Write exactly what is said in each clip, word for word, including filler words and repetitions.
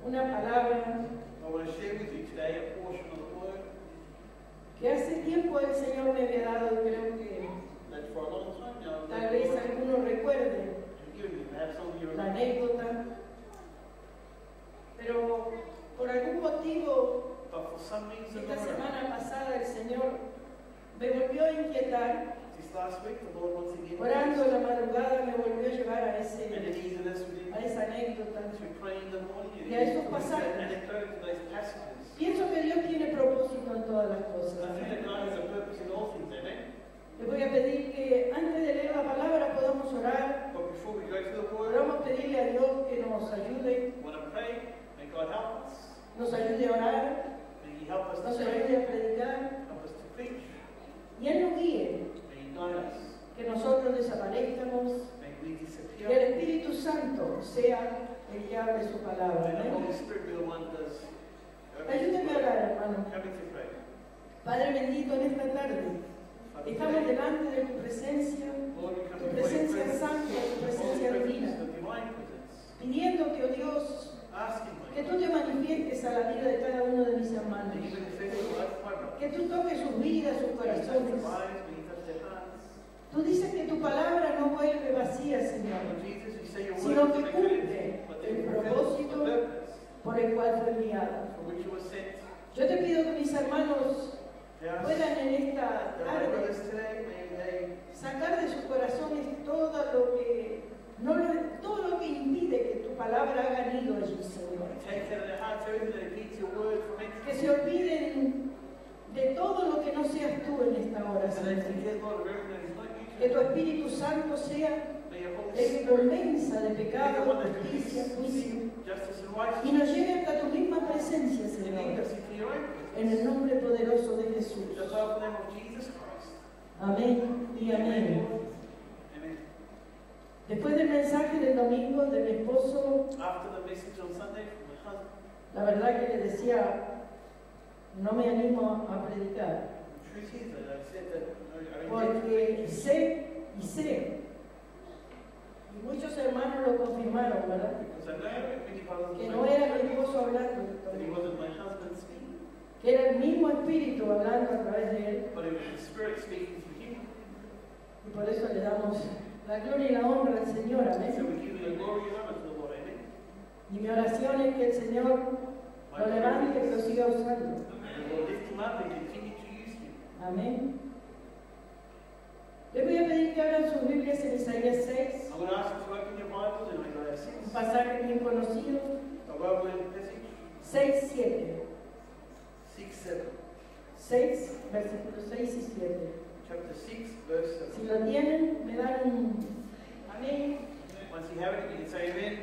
una palabra I want to share with you today a portion of the word que hace tiempo el Señor me había dado, y creo que that for a long time now, tal vez algunos recuerden forgive me, perhaps some of you la remember, anécdota, pero por algún motivo but for some reason esta or other, semana pasada el Señor me volvió a inquietar, this last week, the Lord once again, orando en la madrugada me volvió a llevar a, ese, and it is in this within a esa anécdota. as we pray in the morning, Y a it esos is pasajes. an anecdote to those passages. Pienso que Dios tiene propósito en todas las I cosas. think that God has a purpose in all things, amen? Les voy a pedir que antes de leer la palabra podamos orar, But before we go to the word, podamos pedirle a Dios que nos ayude, I want to pray, may God help us, nos ayude a orar, may He help us to nos pray, ayude a predicar help us to preach, y Él nos guíe, may He guide us, que nosotros desaparezcamos, may we que el disappear, Espíritu Santo sea el que hable su palabra. may the ¿Amén? Holy Spirit be the one that does. Ayúdeme a orar, hermano. Help me to pray. Padre bendito, en esta tarde Father, estamos today, delante de tu presencia, Lord, we come tu before your presencia presence, santa, tu Holy presencia presence, divina, the divine presence, pidiéndote, oh Dios, asking, my que God, tú te manifiestes a la vida de cada uno de mis hermanos, that you manifest the life of my brother. que tú toques sus vidas, sus May you touch corazones. their lives, may you touch their hearts. Tú dices que tu palabra no vuelve vacía, Señor, Lord Jesus, you say your sino word que is make cumple good, but they el fulfill propósito the purpose por el cual fue enviado. for which you were sent. Yo te pido que mis hermanos They ask puedan en esta that my tarde brothers today, may they sacar de sus corazones todo lo que no lo- todo lo que impide que tu palabra haga nido allí, Señor. take out of their hearts everything that impedes your word from Que entering. se olviden de todo lo que no seas tú en esta hora, So they Señor. forget, Lord, of everything that is not you. Que tu Espíritu Santo sea May your Holy el que Spirit convenza de be the pecado, one that justicia, juicio, brings justice and y righteousness. nos lleve hasta tu misma presencia, And lead Señor, us into your own en el presence. nombre poderoso de In Jesús. the powerful name of Jesus Christ. Amén y amén. Amen. Después del mensaje del domingo de mi esposo, After the message on Sunday from my husband, la verdad que le decía, no me animo a predicar, the truth is that I said that I, I porque sé y sé, y muchos hermanos lo confirmaron, ¿verdad? because I know many brothers Que and no sisters era mi esposo hablando, that he wasn't my husband speaking, que era el mismo Espíritu hablando a través de él, but it was the Spirit speaking through him. y por eso le damos la gloria y la honra al Señor, So amén. we give the glory and honor to the Lord. Amen. Y mi oración es que el Señor lo levante y lo siga usando, And the Lord lift him up and continue to use him. amén. Les voy a pedir que abran sus Biblias en Isaías seis, I'm going to ask you to open your Bibles in Isaiah un six, pasaje bien conocido, a well-known passage, seis, siete. six, seven. seis, versículos seis y siete. Chapter six, verse Si seven. lo tienen, me dan un amén. Once you have it, you can say amen.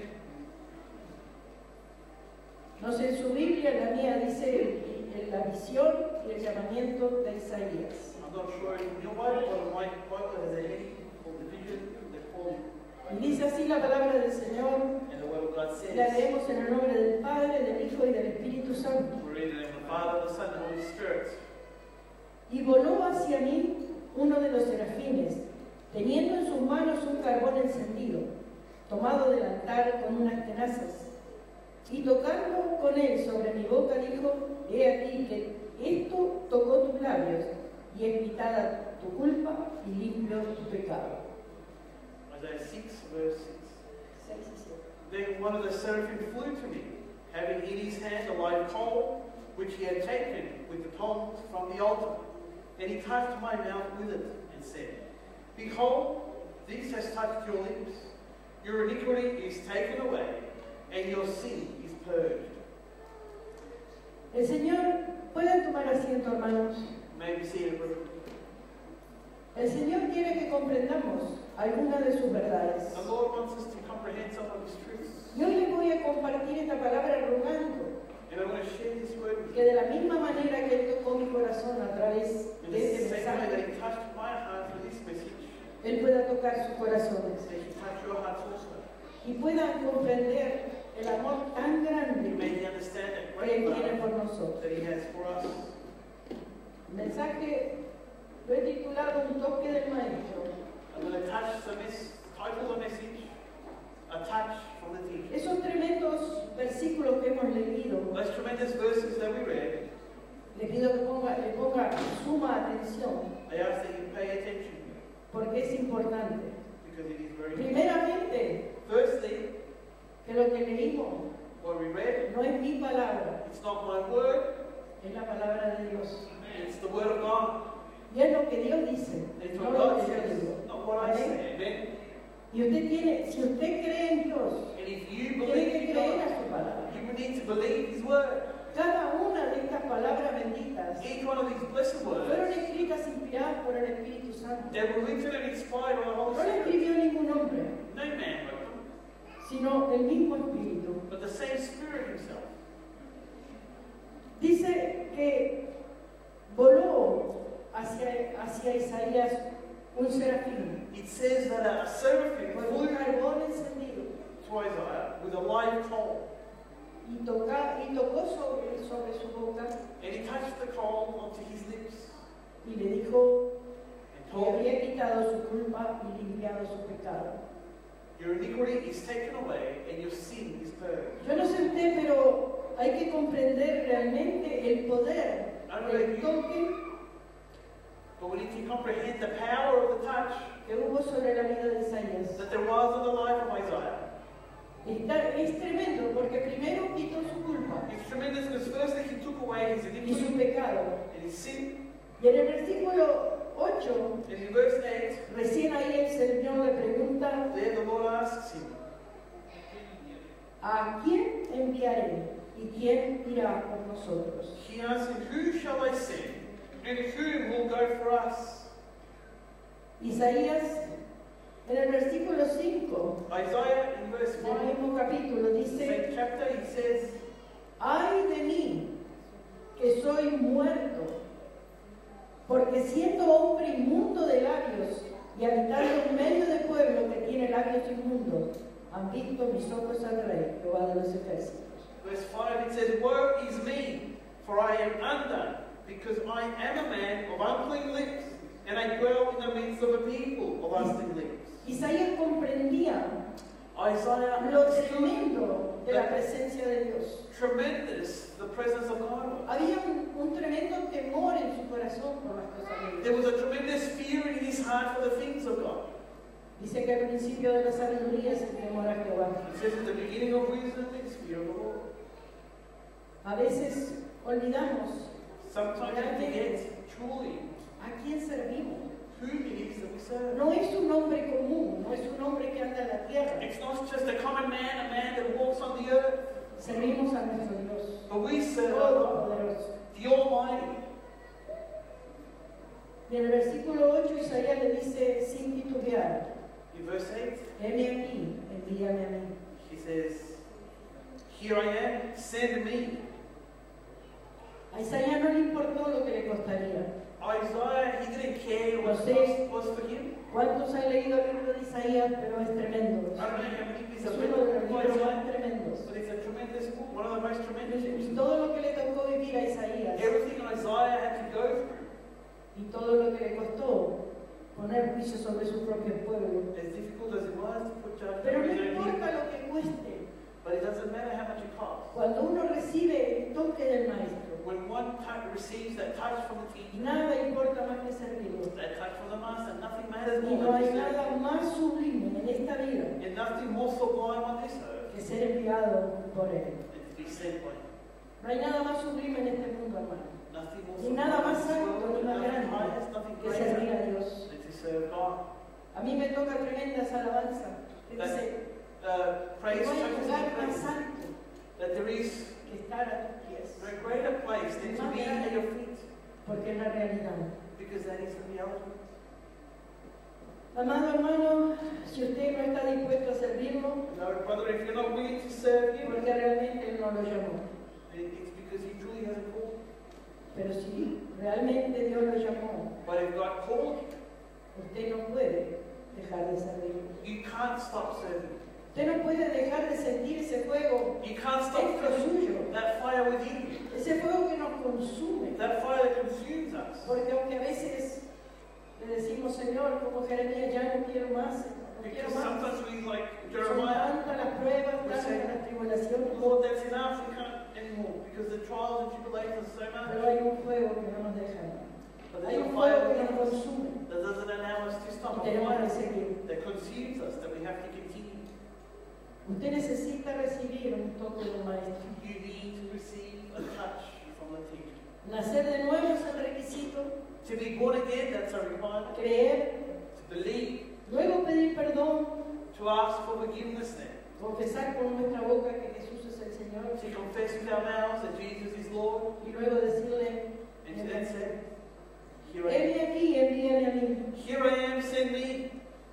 No sé, en su Biblia, la mía dice el- el- la visión y el llamamiento de Isaías. I'm not sure if your Bible or my Bible has a heading called the vision, the call. Y dice así la palabra del Señor, And the word of God la says, leemos en el nombre del Padre, del Hijo y del Espíritu Santo. we read in the name of the Father, the Son, and the Holy Spirit. Y voló hacia mí uno de los serafines, teniendo en sus manos un carbón encendido, tomado del altar con unas tenazas. Y tocando con él sobre mi boca, dijo, he aquí que esto tocó tus labios, y es quitada tu culpa y limpio tu pecado. Isaiah six, verse six. Seis y siete. Then one of the seraphim flew to me, having in his hand a live coal, which he had taken with the tongs from the altar. And he touched my mouth with it, and said, Behold, this has touched your lips. Your iniquity is taken away, and your sin is purged. El Señor, pueden tomar asiento, hermanos. May we see it, brother. El Señor quiere que comprendamos algunas de sus verdades. The Lord wants us to comprehend some of His truths. Y hoy les voy a compartir esta palabra rogando And I want to share this word with que you. de la misma manera que Él tocó mi corazón a través In de the este same way that mensaje, He touched my heart with this message, Él pueda tocar sus corazones that He touch your hearts also. y puedan comprender el amor tan grande May He understand that que great Él tiene love por nosotros. that He has for us. El mensaje lo he titulado Un toque del Maestro. I'm going to touch the mes- title of the message, A Touch from the Teacher. Esos tremendos versículos que hemos hemos leído, those tremendous verses that we read, le pido que ponga, le ponga suma atención, I ask that you pay attention porque es importante. because it is very important. Primeramente, Firstly, que lo que leímos what we read, no es mi palabra, it's not my word, es la palabra de Dios. it's the word of God. Y es lo que Dios dice, It's no what lo God que yo says, digo. not what I ¿Vale? say. Amen. Y usted tiene, si usted cree en Dios, And if you tiene believe que in creer a God, su palabra. you will need to believe His word. Cada una de estas palabras benditas Each one of these blessed fueron words, escritas inspiradas por el Espíritu Santo. they were written and inspired by the Holy No le Spirit. escribió ningún hombre, No man wrote them, sino el mismo Espíritu. but the same Spirit Himself. Dice que voló hacia, hacia Isaías un serafín It says that a seraphim con flew un carbón encendido to Isaiah with a live coal, y, toca, y tocó sobre, sobre su boca and he touched the coal onto his lips y le dijo and que told him, había quitado su culpa y limpiado su pecado. your iniquity is taken away and your sin is purged. Yo no sé usted, pero hay que comprender realmente el poder del toque But we need to comprehend the power of the touch que hubo sobre la vida de Isaías. that there was on the life of Isaiah. Está- es tremendo porque primero quitó su culpa It's tremendous because firstly he took away his y su iniquity pecado. and his sin. Y en el versículo ocho, And in verse eight, recién ahí el Señor le pregunta, there the Lord asks him, ¿a quién enviaré y quién irá con nosotros? he asks him, who shall I send? And whom will go for us? Isaías, en el versículo cinco, Isaiah in verse del five, mismo capítulo, dice, same chapter, he says, ay de mí, que soy muerto, porque siendo hombre inmundo de labios y habitando en medio de pueblo que tiene labios inmundos, han visto mis ojos al Rey, Jehová de los ejércitos. verse five, it says, woe is me, for I am undone, because I am a man of unclean lips, and I dwell in the midst of a people of unclean lips. Isaías comprendía Isaiah lo understood tremendo de la presencia de Dios. tremendous the presence of God was. Había un, un tremendo temor en su corazón por las cosas de There Dios. was a tremendous fear in his heart for the things of God. Dice que el principio de la sabiduría es el temor a Jehová. It says at the beginning of wisdom is fear of the Lord. A veces olvidamos Sometimes we forget truly a quién servimos. whom it is that we serve. No es un hombre común, no es un hombre que anda en la tierra. It's not just a common man, a man that walks on the earth, Servimos a nuestro Dios, but we serve our God, Todopoderoso. the Almighty. Y en el versículo ocho Isaías le dice sin titubear, In verse eight, heme aquí, envíame a mí. he says, here I am, send me. A Isaías no le importó lo que le costaría. Isaiah, he didn't care what José. cost was for him. ¿Cuántos han leído el libro de Isaías? Pero es tremendo. I don't know how many people Es have uno de los read libros Isaiah, más tremendos. but it's a tremendous book, one of the most tremendous Y books. todo lo que le tocó vivir a Isaías Everything Isaiah had to go through, y todo lo que le costó poner juicio sobre su propio pueblo. as difficult as it was to put judgment Pero on no his own importa people, lo que cueste, but it doesn't matter how much it costs. cuando uno recibe el toque del Maestro, When one touch receives that touch from the teacher, nada importa más que servirlo. that touch from the master, nothing matters Y more no than hay to serve. nada más sublime en esta vida And nothing more sublime on this earth que ser enviado por Él. than to be sent by him. No hay nada más sublime en este mundo, hermano, Nothing more ni sublime nada in más this alto world, ni más nothing grande highest, nothing que servir greater a Dios. than to serve God. A mí me toca tremendas alabanzas que dice Uh, que praise no hay churches lugar and más praise alto that there is que estar a tus pies, no greater place than to be at your feet, porque es la realidad. because that is the reality. Amado hermano, si usted no está dispuesto a servirlo, No, brother, if you're not willing to serve Him, porque realmente Él no lo llamó. then it's because He truly hasn't called you. Pero si realmente Dios lo llamó, But if God called you, usted no puede dejar de servirlo. you can't stop serving. Usted no puede dejar de sentir ese fuego, You can't stop dentro feeling suyo, that fire within you, ese fuego que nos consume. that fire that consumes us. Porque aunque a veces le decimos, Señor, como Jeremías, ya no quiero más, no quiero Because más. sometimes we, like Son Jeremiah, tantas las pruebas, we tantas say, las tribulaciones. Lord, that's enough. We can't because the trials and tribulations are so pero much. hay un fuego que no nos deja. But Hay there's a un fire fuego que within nos us consume that doesn't allow us to y stop. A tenemos que fire seguir. that consumes us, that we have to continue. Usted necesita recibir un toque del maestro. You need to receive a touch from the teacher. Nacer de nuevo es el requisito, To be born again, that's a requirement. creer, To believe, luego pedir perdón, to ask for forgiveness then. confesar con nuestra boca que Jesús es el Señor To confess with our mouths that Jesus is Lord. y luego decirle, And to then say, here I am. heme aquí, envíame a mí. Here I am, send me.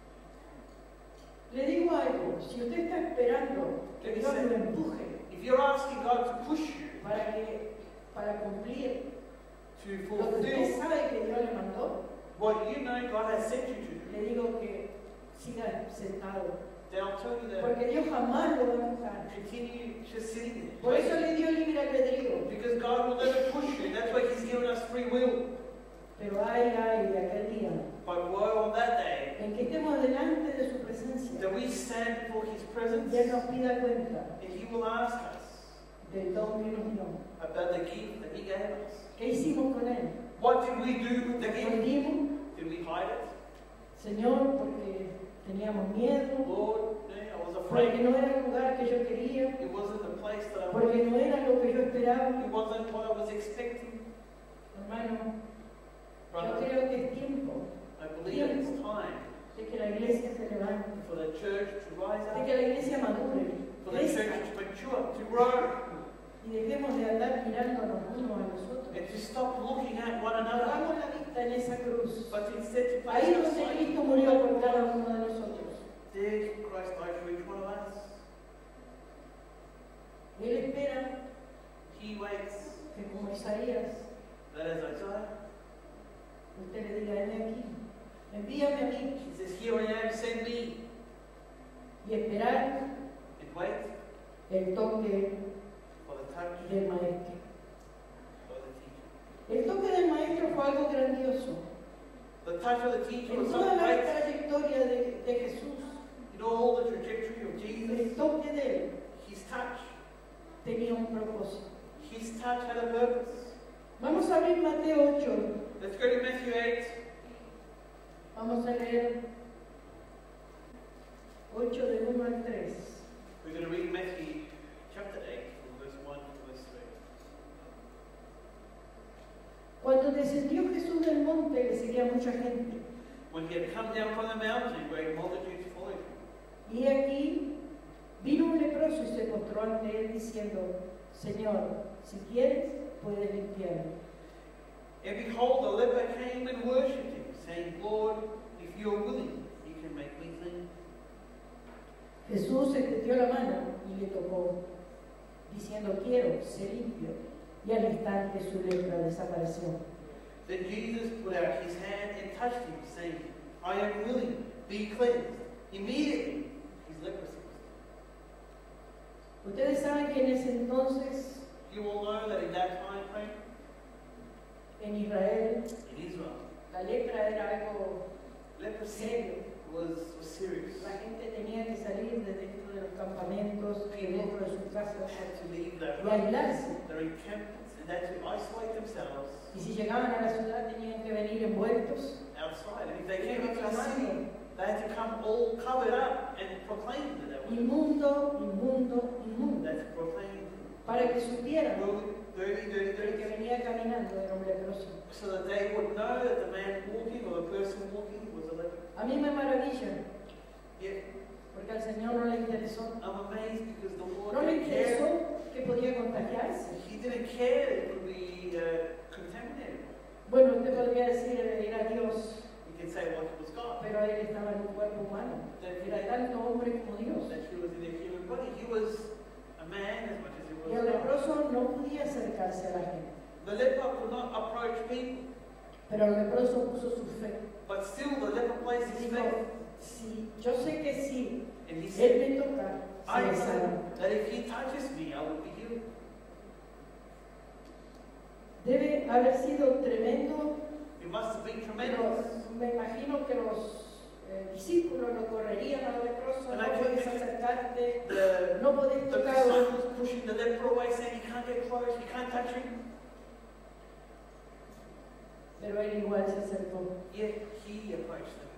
Le digo algo, si usted está esperando que Dios lo empuje If you're asking God to push you para, que, para cumplir to lo que usted fulfill sabe que Dios le mandó, what you know God has sent you to do, le digo que siga sentado, then I'll tell you that porque Dios jamás lo va a empujar. continue just sitting there. Por eso le dio libre albedrío. Because God will never push you. That's why He's given us free will. Pero ay, ay, de aquel día But woe on that day en que estemos delante de su presencia that we stand before His presence y Él nos pida cuenta and He will ask us del don que nos dio. about the gift that He gave us. ¿Qué hicimos con Él? What did we do with the ¿Lo gift? escondimos? Did we hide it? Señor, porque teníamos miedo, Lord, no, I was porque afraid. no era el lugar que yo quería, It wasn't the place that I wanted. porque no era lo que yo esperaba. It wasn't what I was expecting. Hermano, yo Brother, creo que es tiempo I believe it's time de que la iglesia se levante, for the church to rise de up, que la iglesia madure, for the crezca, church to mature, to grow, y dejemos de andar mirándonos unos a los otros. and to stop looking at one another, Pongamos la vista en esa cruz. but instead to Ahí place our donde sight Cristo murió por cada uno de nosotros. there Christ died for each one of us. Él espera He waits que como Isaías, that as Isaiah, usted le diga, heme aquí, envíame a mí, He says, here I am, send me, y esperar and wait el toque for the touch del maestro. of the teacher. El toque del maestro fue algo grandioso. The touch of the teacher En was toda so la great. trayectoria de, de Jesús, In all the trajectory of Jesus, el toque de él His touch, tenía un propósito. His touch had a purpose. Vamos a abrir Mateo ocho. Let's go to Matthew eight. Vamos a leer ocho del uno al tres. We're going to read Matthew chapter eight, from verse one to verse three. Cuando descendió Jesús del monte, le seguía mucha gente. When He had come down from the mountain, great multitudes followed Him. Y aquí vino un leproso y se postró ante él diciendo, Señor, si quieres, puedes limpiarme. And behold, the leper came and worshipped Him, saying, Lord, if you are willing, you can make me clean. Jesús extendió la mano y le tocó, diciendo, quiero, sé limpio. Y al instante su lepra desapareció. Then Jesus put out His hand and touched him, saying, I am willing, be cleansed. Immediately, his leprosy was Ustedes saben que en ese entonces, cleansed. You all know that in that time frame, en Israel, in Israel, la lepra era algo leprosy serio. was, was serious. La gente tenía que salir de dentro de los campamentos, de dentro de sus casas, Had to leave their y aislarse. their encampments, and had to isolate themselves Y si llegaban a la ciudad tenían que venir envueltos, outside. And if they came into the city, they had to come all covered up and proclaim that they were. inmundo, inmundo, They inmundo, had to proclaim, para que supieran dirty, dirty, que el que dirty, venía caminando era un leproso. so that they would know that the man walking or the person walking was a leper. A mí me maravilla, Yet, porque al Señor no le interesó. I'm amazed because the Lord No le didn't care. interesó que podía contagiarse. He didn't care that it would be uh, contaminated. Bueno, usted podría decir, era Dios, You can say, well, it was God. pero él estaba en un cuerpo humano. Era tanto hombre como Dios. That he was in a human body. He was a man as much as he Y el was God. leproso no podía acercarse a la gente. The leper could not approach people, Pero el leproso puso su fe. but still the leper placed his Dijo, faith. si, yo sé que sí, And he él said, me toca, I seré know sano. that if he touches me, I will be healed. Debe haber sido tremendo, It must have been pero tremendous. me imagino que los eh, discípulos lo correrían al leproso, no puedes acercarte, The, no podés the tocarlo. disciples pushing the leper away, saying he can't get your clothes, you can't touch him. Pero él igual se acercó. Yet he approached them.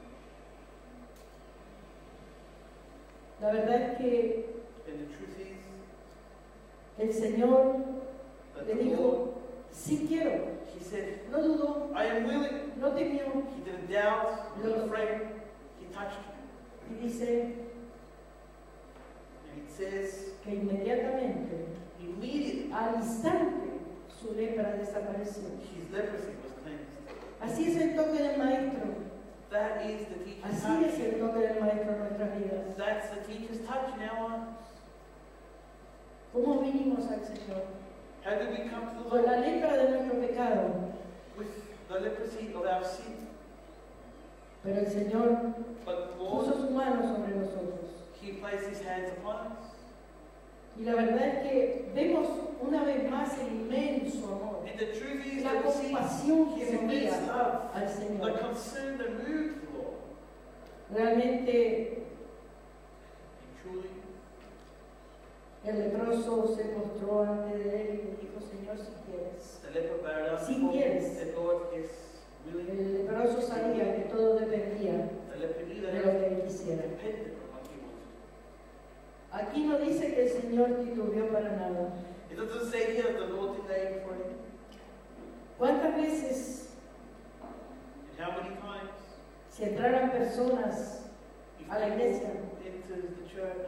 La verdad es que And the truth is el Señor that le the Lord, dijo, sí quiero. he said, No dudó, I am willing. no temió. He didn't doubt, he wasn't afraid. He touched him. Y dice And it says, que inmediatamente, immediately, al instante, su lepra desapareció. his leprosy was cleansed. Así es el toque del Maestro. That is the teacher's Así es touch. el toque del Maestro en nuestras vidas. That's the teacher's touch in our lives. ¿Cómo vinimos al Señor? How did we come to the Con la Lord? lepra de nuestro pecado. With the leprosy of our sin. Pero el Señor But the puso Lord, su mano sobre nosotros. he placed his hands upon us. Y la verdad es que vemos una vez más el inmenso amor, And the truth is la that we see compasión que his immense movía love, al the Señor. concern that moved the Lord. Realmente And truly, el leproso se postró ante de él y le dijo, Señor, si quieres. the leper bowed down Si before him and quieres. said, Lord, yes, willing. El leproso sabía que todo dependía The leper knew that de lo que everything él quisiera. depended on what he wanted. Aquí no dice que el Señor titubeó para nada. It doesn't say here that the Lord delayed for him. ¿Cuántas veces And how many times si entraran personas if a la iglesia people enters the church,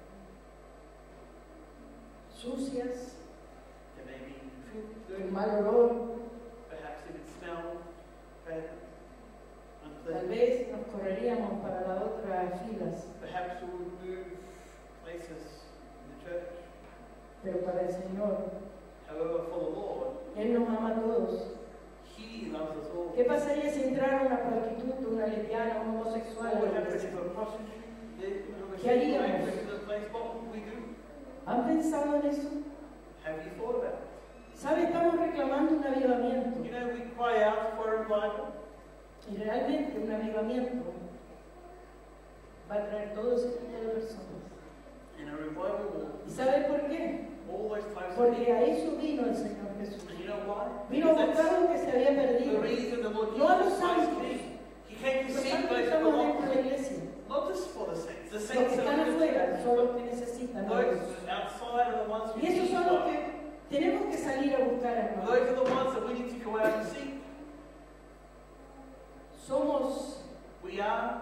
sucias, there may be filth, con dirt, mal olor, perhaps it would smell bad, tal unpleasant. vez nos correríamos para las otras filas, Perhaps we would move places in the church. pero para el Señor, However, for the Lord, Él nos ama a todos. he loves us all. ¿Qué pasaría si entrara una prostituta, una lesbiana, un homosexual What a would la happen iglesia? if a prostitute lived in a ¿Qué haríamos? particular place? What would we do? ¿Han pensado en eso? Have you thought about it? ¿Sabe? Estamos reclamando un avivamiento. You know, we cry out for a revival, Y realmente un avivamiento va a traer todo ese tipo de personas. and a revival will ¿Y sabe por qué? all those types of Porque people. a eso vino el Señor Jesús. And you know why? Vino a Because buscar that's lo que se había the perdido. reason the Lord No a los Jesus Christ santos. came. He came to Los seek santos those who estamos belong dentro de to la iglesia. not just for the saints. The Los que saints están are the afuera son los que necesitan a Those Dios. outside are the ones who Y esos need son los God. que tenemos que salir a buscar, hermanos. Those are the ones that we need to go out and seek. Somos We are,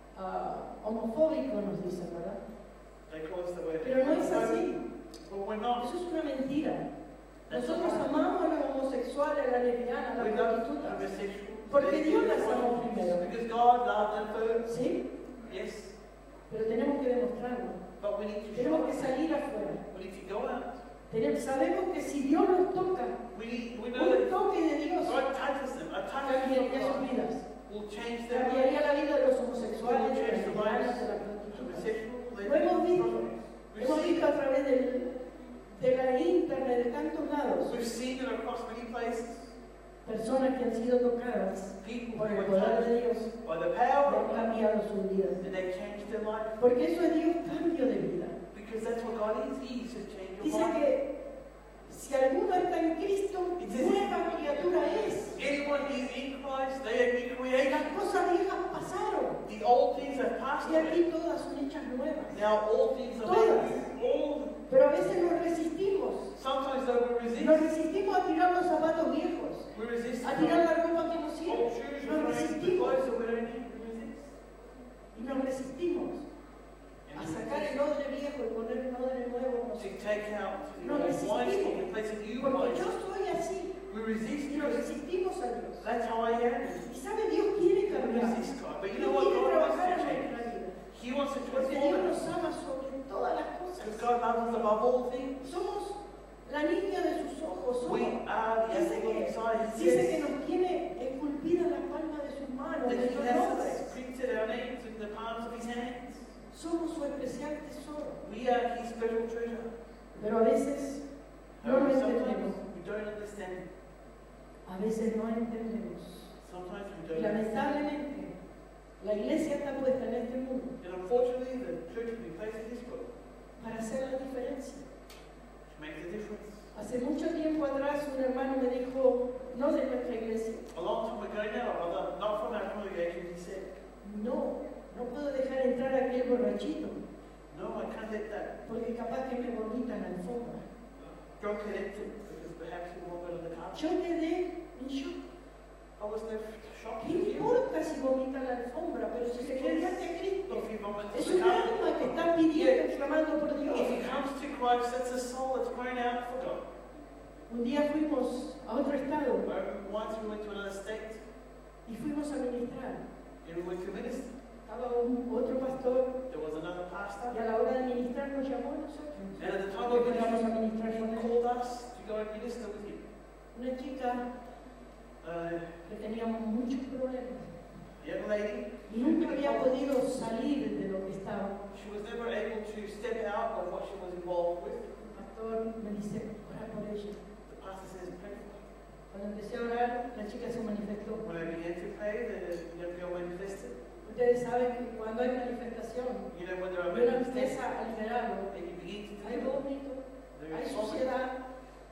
ah, homofóbicos, nos dicen, ¿verdad? they call us the word. Pero no es así. But we're not. Eso es una mentira. That's Nosotros not. amamos a los homosexuales, a la lesbiana, a We las love prostitutas. homosexuals. Porque Dios las lesbians, amó primero. Because God loved them first. ¿Sí? Yes. Pero tenemos que demostrarlo. But we need to show Tenemos que it. salir afuera. We need to go out. Tenemos- sabemos que si Dios nos toca, We need, we know un that toque de Dios God touches them. A touch cambiaría sus from God vidas. will change their lives. Cambiaría la vida de los Will homosexuales, de las change the lesbianas, lives de las of prostitutas. homosexuals. Lo hemos visto. We've Hemos seen visto a través del- de la internet, de tantos lados, We've seen it across many places. personas que han sido tocadas People por who el were poder touched de Dios by the y power han of God, cambiado sus vidas. and they changed their life. Porque eso es Dios, cambio de vida. Because that's what God is. He is to change your Dice life. que si alguno está en Cristo, It says- nueva criatura es. Anyone is in Christ, they are new creation. Las cosas viejas pasaron The old things have passed y away. aquí todas son hechas nuevas. Now all things are Todas. made new. All. Pero a veces nos resistimos. Sometimes though we Nos resist. resistimos a tirar los zapatos viejos, We resist a tirar la ropa que nos old sirve. shoes. Nos We resist the resistimos clothes that we don't need. We resist. y nos resistimos And a we sacar el resist odre viejo y poner un odre nuevo. to take out the No old resistimos. wineskin and place a new Porque yo wineskin. soy así We resist y nos because resistimos a Dios. that's how I am. Y sabe, Dios quiere We cambiar. resist God. But you know Dios what? quiere God wants trabajar to en change. nuestra vida. He wants to Porque Dios transform nos us. ama sobre todas las Because cosas. God loves us above all things. Somos la niña de sus ojos. We Somos, are the dice apple of que, His eye. He dice que says nos tiene esculpida la palma de sus manos, that He nuestros has nombres. printed our names in the palms of His hands. Somos su especial tesoro. We are His special treasure. Pero a veces no lo However, entendemos. sometimes we don't understand. A veces no entendemos. Sometimes we Y don't understand. lamentablemente, la iglesia está puesta en este mundo And unfortunately, the church has been placed in this world para hacer la diferencia. to make the difference. Hace mucho tiempo atrás un hermano me dijo, no de nuestra iglesia, A long time ago now, rather, not from our congregation, he said, no, no puedo dejar entrar a aquel borrachito, no, I can't let that porque capaz que me vomita en la alfombra. drunk enter because perhaps he won't go to the car. Yo quedé en shock. I was left shocked. ¿Qué importa si vomita en la alfombra? Pero si se convierte a Cristo, If he vomits es to the un car, alma que está pidiendo, clamando por Dios. if he comes to Christ, that's a soul that's crying out for God. Un día fuimos a otro estado Um, Once we went to another state y fuimos a ministrar. and we went to minister. Estaba un, otro pastor There was another pastor, y a la hora de ministrar nos llamó a nosotros. and at the time Porque of íbamos a ministry, ministrar con he él. called us to go and minister with him. Una chica Uh, que teníamos muchos problemas a young lady, y nunca había podido salir de lo que estaba. she was never able to step out of what she was involved with. El pastor me dice, ora por ella. The pastor says, pray for her. Cuando empecé a orar, la chica se manifestó. When I began to pray, the young girl manifested. Ustedes saben que cuando hay manifestación, You know, when there are y uno manifestations, empieza a liberarlo, and you begin to hay do vómito, there hay is vomit. suciedad.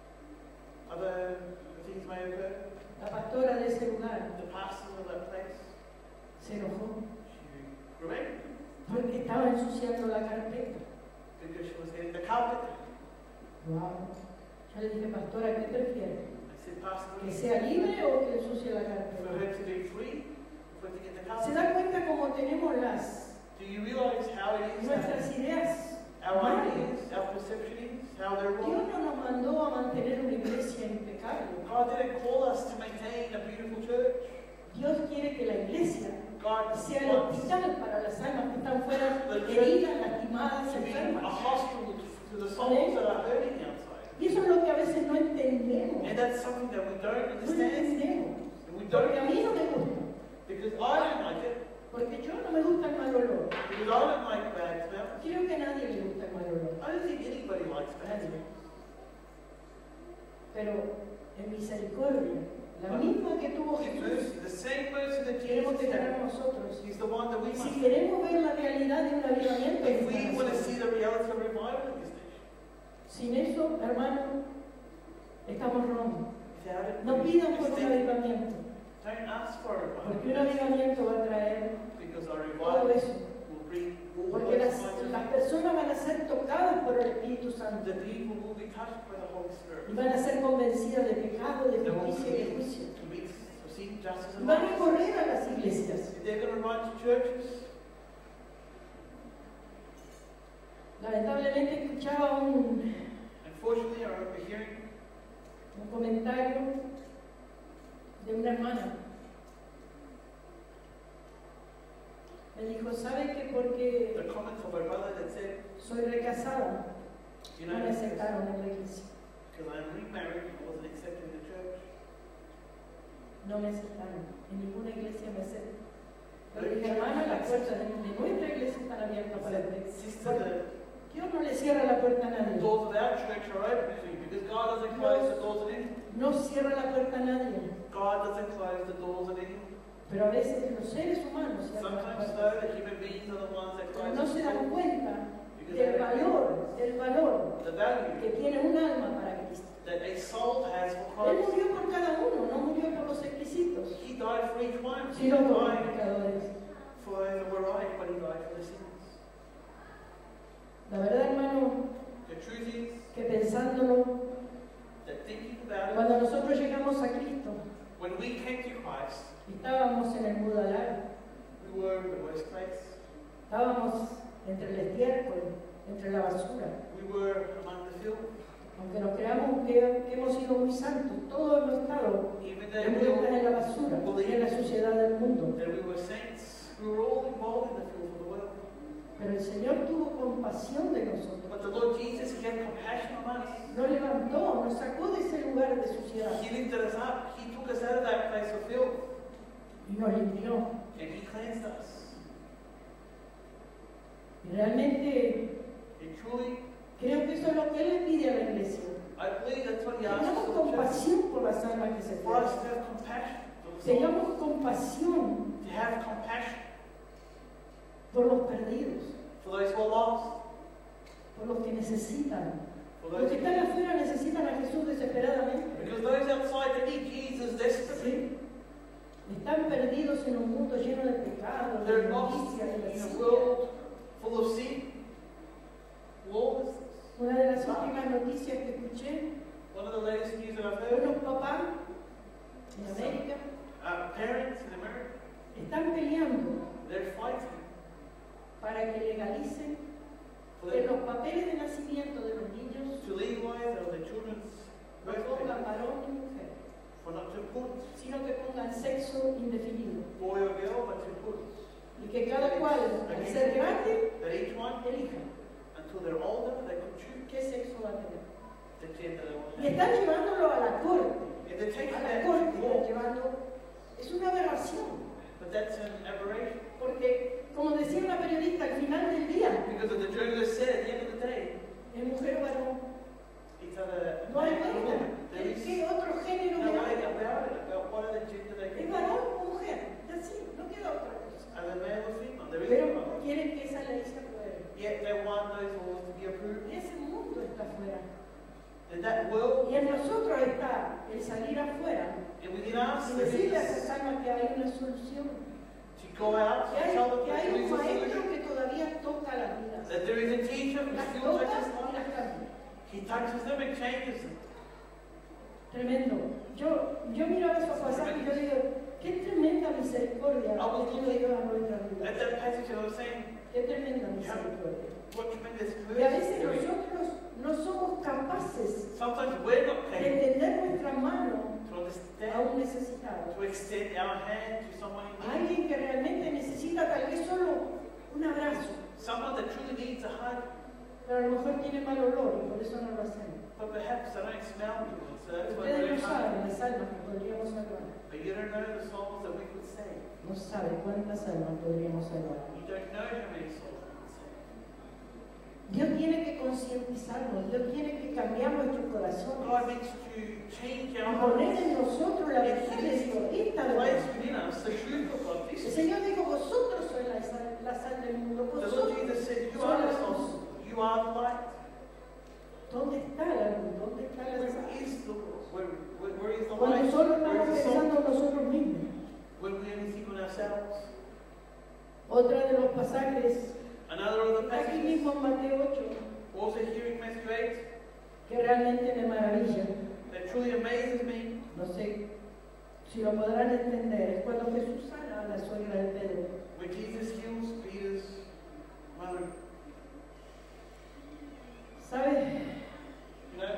Other things may occur. La pastora de ese lugar The pastor of that place, se enojó she grew angry porque estaba ensuciando la carpeta. because she was getting the carpet. Wow. Yo le dije, pastora, ¿qué prefiere? I said, Pastor, ¿Que would you sea libre o que ensucie la for carpeta? her to be free, for her to get the ¿Se carpet? da cuenta cómo tenemos las Do you realize how it is nuestras that ideas? our mal? ideas, our perception is, how they're Dios wrong? no nos mandó a mantener una iglesia impecable. God didn't call us to maintain a beautiful church. Dios quiere que la iglesia God sea el wants hospital para las almas que están fuera, The church heridas, lastimadas, to be a enfermas. hospital to the souls that are hurting outside. Y eso es lo que a veces no entendemos. And that's something that we don't No understand. entendemos. And we Porque a don't, mí no me gusta. because I don't like it. Porque yo no me gusta el mal olor. Because I don't like bad smell. Creo que a nadie le gusta el mal olor. I don't think anybody likes bad Nadie. smell. Pero en misericordia, la misma que tuvo In Jesús, mercy, the same mercy that queremos Jesus tener had, nosotros. He's the one that we must. Si queremos ver la realidad de un avivamiento, en If we esta want to nación. see the reality of revival in this nation, Sin eso, hermano, estamos romos. without it, No we pidan por un extend- avivamiento, don't ask for a porque un revival. avivamiento va a traer Because our todo revival eso. will bring all Porque those las, kinds of las things. personas van a ser tocadas por el Espíritu Santo The people will be touched by the Holy Spirit. y van a ser convencidas de pecado, de They will justicia y de see, juicio. to be, to see justice Y and van a righteousness. correr a las iglesias. If they're going to run to churches, Lamentablemente escuchaba un, unfortunately, I remember hearing un comentario de una hermana. Me dijo, ¿sabe que porque the comments of my brother that said, soy recasada you no know, me because aceptaron en la iglesia? I'm remarried, I wasn't accepted in the church. No me aceptaron. En ninguna iglesia me aceptan. Le dije, hermana, las puertas de, de nuestra iglesia están abiertas para usted. Sister, the Dios no le cierra la puerta a The nadie. doors of our church are open to you because God doesn't close the doors of anyone. No cierra la puerta a nadie. God doesn't close the doors of anyone. Pero a veces los seres humanos cierran las Sometimes, puertas. though, the human beings are the ones that Pero close no the se dan doors cuenta because del they valor, del valor the value que tiene un alma para Cristo. that a soul has for Él Christ. murió por cada uno, no murió por los exquisitos, He died for each one. He sino por los died pecadores. for those that were right, but He died for the sinners. La verdad, hermano, The truth is que pensándolo, that thinking about it, cuando nosotros llegamos a Cristo, when we came to Christ, estábamos en el Mudalar, we were in the worst place. estábamos entre el estiércol, entre la basura. We were among the filth. Aunque nos creamos que, que hemos sido muy santos, todos hemos estado Even though envueltos we en la basura, en la suciedad del mundo. that we were saints, we were all involved in the filth of the world. Pero el Señor tuvo compasión de nosotros. But the Lord Jesus, He had compassion on us. Nos levantó, nos sacó de ese lugar de suciedad He lifted us up. He took us out of that place of filth. y nos limpió. And He cleansed us. Y realmente And truly, creo que eso es lo que Él le pide a la iglesia. I believe that's what He asks Tengamos us of the church. compasión por las almas que se For us pierden. to have compassion. For the souls. Tengamos compasión To have compassion por los perdidos, for those who are lost. por los que necesitan. For For Los those, que están afuera necesitan a Jesús desesperadamente. because those outside, they need Jesus desperately. Sí. Están perdidos en un mundo lleno de pecado, de They're lost injusticia, de in a lascivia. world full of sin, lawlessness. Una de las últimas noticias que escuché, One of the latest news that I've heard, unos papás en América uh, parents in America, están peleando they're fighting para que legalicen for que them los papeles de nacimiento de los niños to legalize on the children's no birth pongan papers, varón ni mujer, for not to put sino que pongan sexo indefinido. boy or girl, but to put Y que cada cual, al ser grande, that each one, elija until they're older, they could choose qué sexo va a tener. the gender they want to Y have. están llevándolo a la corte. If they're taking A la that to corte están court, llevando. Es una aberración. but that's an aberration. Porque, como decía una periodista, al final del día, Because as the journalist said, at the end of the day, es mujer o varón. it's either a No hay man or a manera. woman. There is ¿Qué otro género no me way da? about it, about what other gender they ¿Es can be. varón o mujer? Así, no queda otra cosa. Either male or female. There is Pero no other. quieren que esa ley se apruebe. Yet they want those laws to be approved. Ese mundo está afuera. And that world, Y en nosotros está el salir afuera and within us, y there decirle a is esas almas que hay una solución. to go out Que and hay, tell them que that hay there un is a maestro solution. que todavía toca las vidas. That there is a teacher who Las still toca touches y lives. las cambia. He touches them and changes them. Tremendo. Yo, yo miraba esos pasajes y yo digo, qué tremenda misericordia ha tenido Dios a nuestra At vida. that passage I was saying, Qué tremenda misericordia. what tremendous Y a veces mercy there is. nosotros no somos capaces Sometimes we're not de capable extender nuestra mano to a understand, un necesitado. to extend our hand to someone in need. Alguien que realmente necesita tal vez solo un abrazo, Someone that truly needs a hug, pero a lo mejor tiene mal olor y por eso no lo hacemos. but perhaps they don't smell good, so that's why Ustedes they're no saben hungry. las almas que podríamos salvar. But you don't know the souls that we could save. No sabe cuántas almas podríamos salvar. You don't know how many souls we could save. Dios tiene que concientizarnos, Dios tiene que cambiar nuestro corazón God needs to change y our poner hearts. en nosotros la verdad de Dios. Esta Place verdad. within us the truth of God. El This is Señor dijo, vosotros sois la sal, la sal del mundo, the Lord vosotros Jesus said, you sois are la the luz. salt, you are the light. ¿Dónde está la luz? ¿Dónde está la Where sal? is the where, where, where is the Cuando light? solo Where estamos is the salt? pensando en nosotros mismos. When we only think on ourselves. Otra de los pasajes, Another of the aquí passages, mismo en Mateo ocho, also here in Matthew eight, que realmente me maravilla. that truly amazes me. No sé si lo podrán entender. Es cuando Jesús sana a la suegra de Pedro. When Jesus heals Peter's mother, ¿Sabes? you know,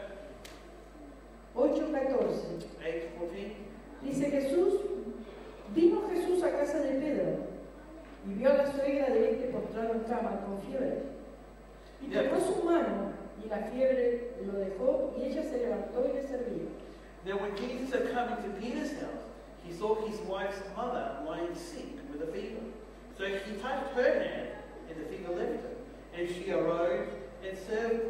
ocho catorce. eight fourteen, Dice Jesús, vino Jesús a casa de Pedro y vio a la suegra de este postrado en cama con fiebre. Y tocó su mano y la fiebre lo dejó y ella se levantó y le servía. Now when Jesus had come into Peter's house, he saw his wife's mother lying sick with a fever. So he touched her hand, and the fever left her, and she arose and served.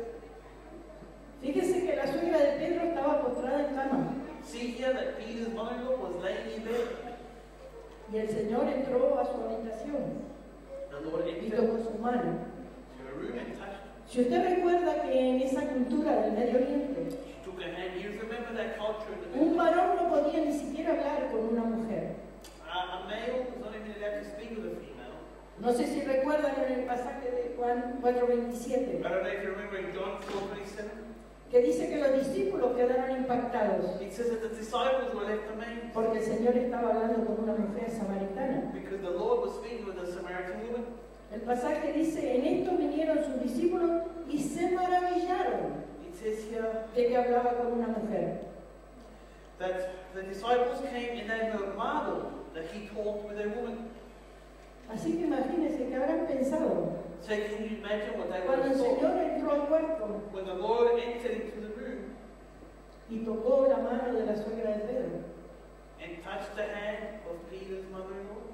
Fíjese que la suegra de Pedro estaba postrada en cama See here that Peter's mother-in-law was laying in bed. y el Señor entró a su habitación The Lord y entered tocó su mano. to her room and touched her. Si usted recuerda que en esa cultura del Medio Oriente, She took her hand. You remember that culture in the un Middle East? varón no podía ni siquiera hablar con una mujer. Uh, a male was not even allowed to speak with a female. No sé si recuerdan en el pasaje de Juan cuatro veintisiete, I don't know if you remember in John four twenty-seven. que dice que los discípulos quedaron impactados It says that the disciples were left amazed porque el Señor estaba hablando con una mujer samaritana. because the Lord was speaking with a Samaritan woman. El pasaje dice, en esto vinieron sus discípulos y se maravillaron It says here de que hablaba con una mujer. that the disciples came and they were marveled that he talked with a woman. Así que imagínense que habrán pensado So can you imagine what they would cuando el have thought? Señor entró al cuarto When the Lord entered into the room y tocó la mano de la suegra de Pedro. and touched the hand of Peter's mother-in-law.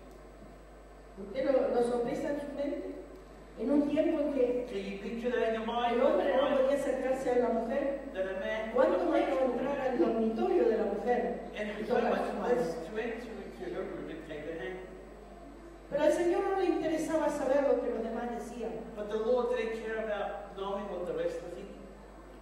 ¿Usted lo, lo sopesa en su mente? En un tiempo en que Can you picture that in your mind? el hombre no podía acercarse a la mujer, That a man ¿cuánto menos entrar al dormitorio de la mujer and y so tocar much su mano? less to enter into her room and take her hand. Pero al Señor no le interesaba saber lo que los demás decían. But the Lord didn't care about knowing what the rest were thinking.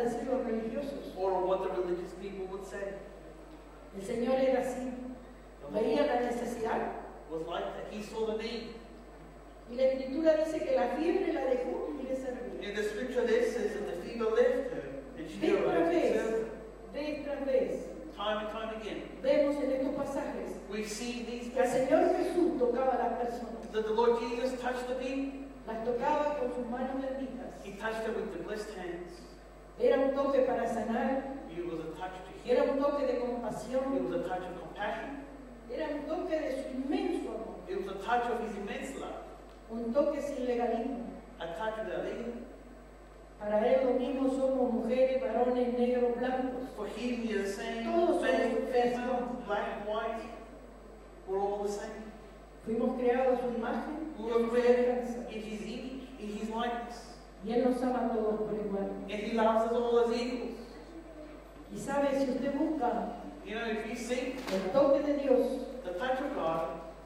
a decir los religiosos. or what the religious people would say. El Señor era así. The Veía Lord la necesidad. was like that. He saw the need. Y la Escritura dice que la fiebre la dejó y le servía. In the scripture there says that the fever left her and she Vez tras arose and vez, served vez tras vez, her. Time and time again, vemos en estos pasajes we see these que el Señor passages Jesús tocaba a las personas. that the Lord Jesus touched the people. Las tocaba con sus manos benditas. He touched her with the blessed hands. Era un toque para sanar, It was a touch to era heal. un toque de It compasión, was a touch of compassion. era un toque de su inmenso amor, It was a touch of his immense love. un toque sin legalismo. A touch of the legal. Para Él lo mismo somos mujeres, varones, negros, blancos. For him, you're the same. Todos Male, somos female, black, white. We're all the same. Fuimos creados a su imagen y We a were su created semejanza. in his image, in his likeness. Y Él nos ama a todos por igual. And he loves us all as equals. Y sabe, si usted busca You know, if you seek el toque de Dios, the touch of God,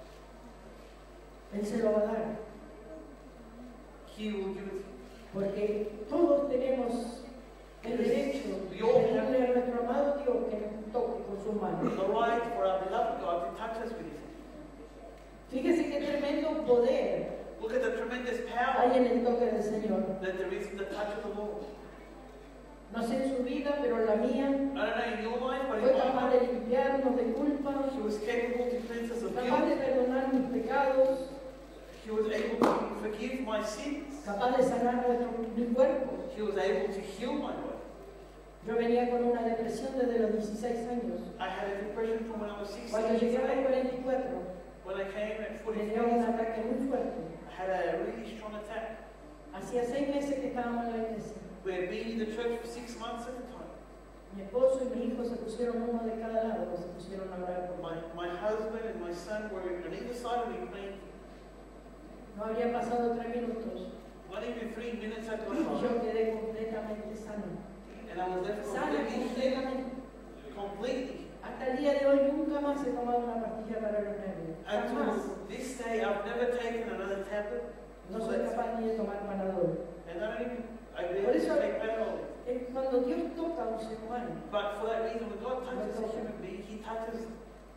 Él se lo va a dar. he will give it to you. Porque todos tenemos el derecho de pedirle a nuestro amado Dios que nos toque con sus manos. The right for our beloved God to touch us with his hand. Fíjese qué tremendo poder Look at the tremendous hay power en el toque del Señor. that there is in the touch of the Lord. No sé en su vida, pero la mía I don't know in your life, but in fue my capaz life, de limpiarnos de culpa, he was capable to cleanse us of capaz de guilt. perdonar mis pecados, He was able to forgive my sins. capaz de sanar nuestro, mi cuerpo. He was able to heal my body. Yo venía con una depresión desde los dieciséis años. I had a depression from when I was Cuando sixteen. llegué a los cuarenta y cuatro, When I came at me dio un forty-four, ataque muy fuerte. I had a really strong attack. Hacía seis meses que estábamos en la iglesia. We had been in the church for six months at the time. Mi esposo y mi hijo se pusieron uno de cada lado, se pusieron a orar por mí. My, my husband and my son were on either side of me praying. No habría pasado tres minutos Not even three minutes had y gone yo by, quedé completamente sano. and I was left Sana completely healed. completamente. Completely. Hasta el día de hoy nunca más he tomado una pastilla para los nervios. Jamás. Until this day, I've never taken another tablet. No soy capaz ni de tomar Panadol. And I don't even, I Por barely eso- take Panadol. Eh, Cuando Dios toca a un ser humano, But for that reason, when God touches a human being, He touches.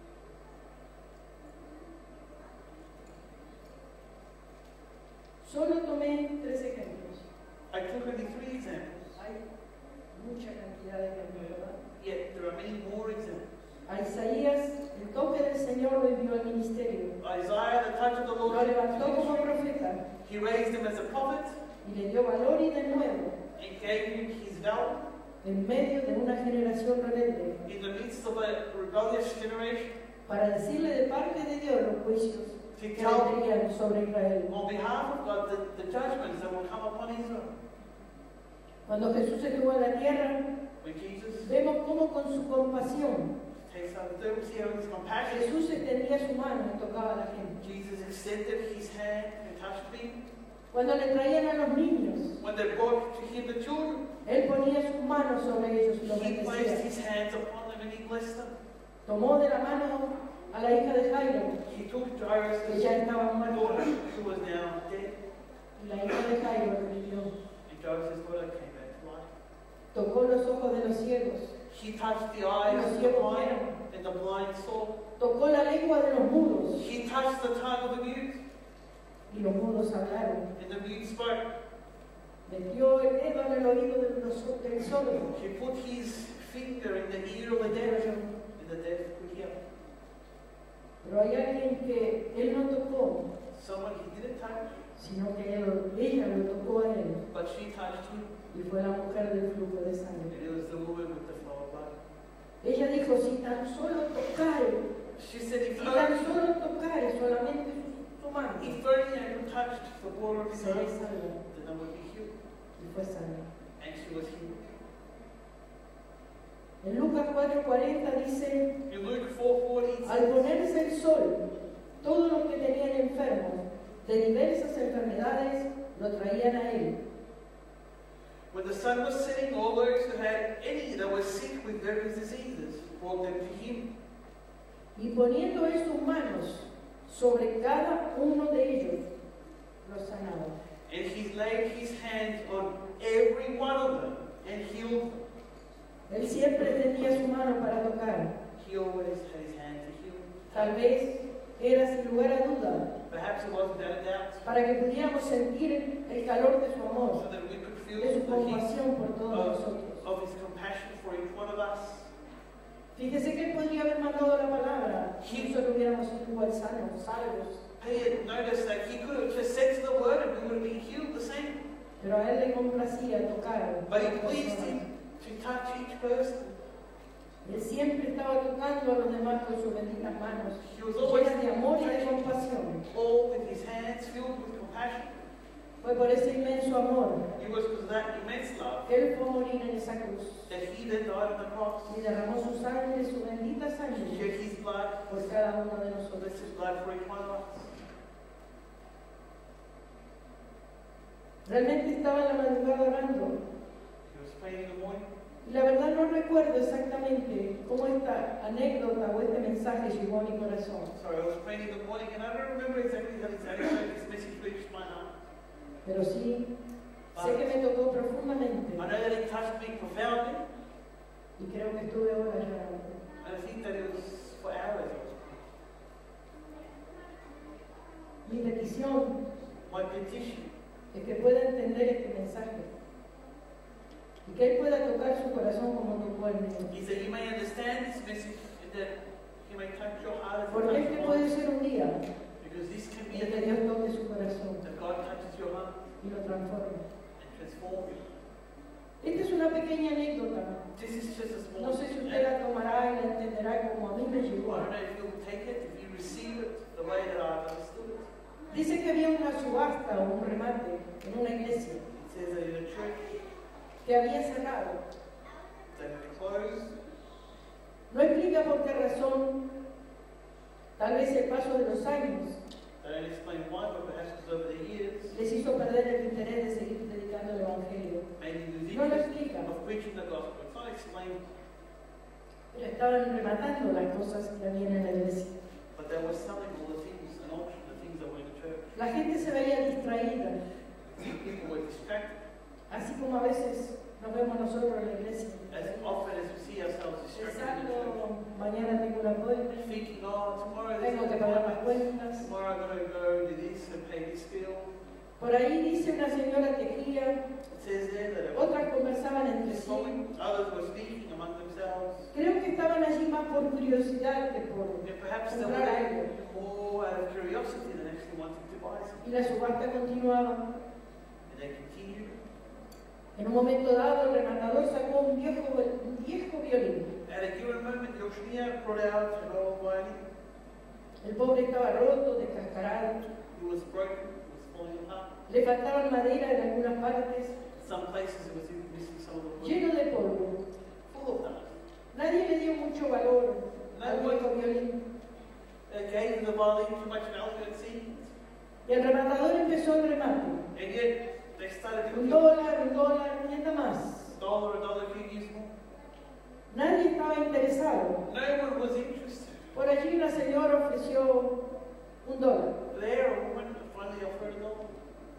solo tomé tres ejemplos. I took only three examples, Hay mucha cantidad de ejemplos, ¿verdad? yet there are many more examples. A Isaías, el toque del Señor lo envió al ministerio. Isaiah, the touch of the Lo Lord, levantó como profeta He raised him as a prophet y le dio valor y de nuevo and gave him his value en medio de una generación rebelde in the midst of a rebellious generation para decirle de parte de Dios los juicios to que tell vendrían sobre Israel. on behalf of God the, the judgments that will come upon Israel. Cuando Jesús estuvo en la tierra, When Jesus vemos cómo con su compasión takes out the third here with his compassion, Jesús extendía su mano y tocaba a la gente. Jesus extended his hand and touched me. Cuando le traían a los niños, When they brought to him the children, Él ponía sus manos sobre ellos y los he placed bendecía. his hands upon them and he blessed them. Tomó de la mano a la hija de Jairo, He took Jairus, que ya estaba daughter, muerta, who was now dead, y la hija de Jairo revivió. and Jairus' daughter came back to life. Tocó los ojos de los ciegos, He touched the eyes of the blind, and the blind saw. tocó la lengua de los mudos, He touched the tongue of the mute, y los mudos hablaron. and the mute spoke. Metió el dedo en el oído del, del sordo, He put his finger in the ear of the deaf, and the deaf could hear. pero hay alguien que Él no tocó, Someone he didn't touch, sino que él, ella lo tocó a Él, but she touched him, y fue la mujer del flujo de sangre. and it was the woman with the flow of blood. Ella dijo, si tan solo tocare, She said, if si tan only, solo tocare solamente su, su mano, if only I could touch the border of his seré arm, salva. then I would be healed. Y fue sana. And she was healed. En Lucas cuatro cuarenta dice, In Luke four forty, it al says, ponerse el sol, todos los que tenían enfermos de diversas enfermedades lo traían a Él. when the sun was setting, all those who had any that were sick with various diseases brought them to him. Y poniendo Él sus manos sobre cada uno de ellos, los sanaba. And he laid his hands on every one of them and healed them. Él siempre tendía su mano para tocar. He always had his hand to heal. Tal vez era sin lugar a duda Perhaps it was without a doubt, para que pudiéramos sentir el calor de su amor, so that we could feel de su the heat compasión por todos of, nosotros. of his compassion for each one of us. Fíjese que él podría haber mandado la palabra y nosotros hubiéramos sido igual sanos, salvos. He had noticed that he could have just said the word and we would have been healed the same. Pero a él le complacía tocar. But a it las pleased personas. him to touch each person. Él siempre estaba tocando a los demás con sus benditas manos, He was always llenas de amor y de touching compasión. all with his hands filled with compassion. Fue por ese inmenso amor It was because of that immense love que él fue a morir en esa cruz that he then died on the cross. y derramó su sangre, su bendita He sangre, shed his blood, por cada uno de nosotros. blessed blood for each one of us. Realmente estaba en la madrugada orando He was praying in the morning. y la verdad no recuerdo exactamente cómo esta anécdota o este mensaje llegó a mi corazón. Sorry, I was praying in the morning and I don't remember exactly how this, how this message reached my heart. Pero sí, sé que me tocó profundamente I know that it touched me profoundly, y creo que estuve horas llorando. and I think that it was for hours. I was praying. Mi petición My petition es que pueda entender este mensaje y que Él pueda tocar su corazón como tocó el mío. is that you may understand this message and that He may touch your heart as Porque He este touched puede mine. ser un día Because this can be en a que day Dios toque su corazón that God touches your heart y lo transforme. and transforms you. Esta es una pequeña anécdota. This is just a small No sé si thing. usted la tomará y la entenderá como a mí me I llegó. don't know if you'll take it, if you receive it the way that I've understood it. Dice que había una subasta o un remate en una iglesia It says that in a church que había cerrado. that it closed. No explica por qué razón, tal vez el paso de los años They don't explain why, but perhaps because over the years, les hizo perder el interés de seguir predicando el Evangelio. maybe lose No lo interest explica, of preaching the gospel. It's not explained, pero estaban rematando las cosas que habían en la iglesia. but they were selling all the things, an auction, the things that were in the church. La gente se veía distraída, People were distracted. así como a veces nos vemos nosotros en la iglesia. As often as we see ourselves distracted in the church, Pensando, mañana tengo una appointment, thinking, oh, tomorrow there's tengo que an pagar las appointment. cuentas. Tomorrow I'm going to go do this and pay this bill. Por ahí dice una señora tejía, It says there that it otras conversaban entre was sí. flowing. Others were speaking among themselves. Creo que estaban allí más por curiosidad que por And perhaps they comprar algo. were more out of curiosity than actually wanting to buy something. Y la subasta continuaba. And they continued. En un momento dado, el rematador sacó un viejo, un viejo violín. At a given moment, the auctioneer brought out an old violin. El pobre estaba roto, descascarado. It was broken, it was falling apart. Le faltaban madera en algunas partes, Some places it was even missing some of the wood, lleno de polvo. full of dust. Nadie le dio mucho valor al viejo violín. It gave the violin too much value, it seemed. Y el rematador empezó el remate. And yet, they started Un looking dólar, un dólar, y nada más. a dollar, a dollar, few years more. Nadie estaba interesado. No one was interested. Por allí una señora ofreció un dólar. There, a woman finally offered a dollar.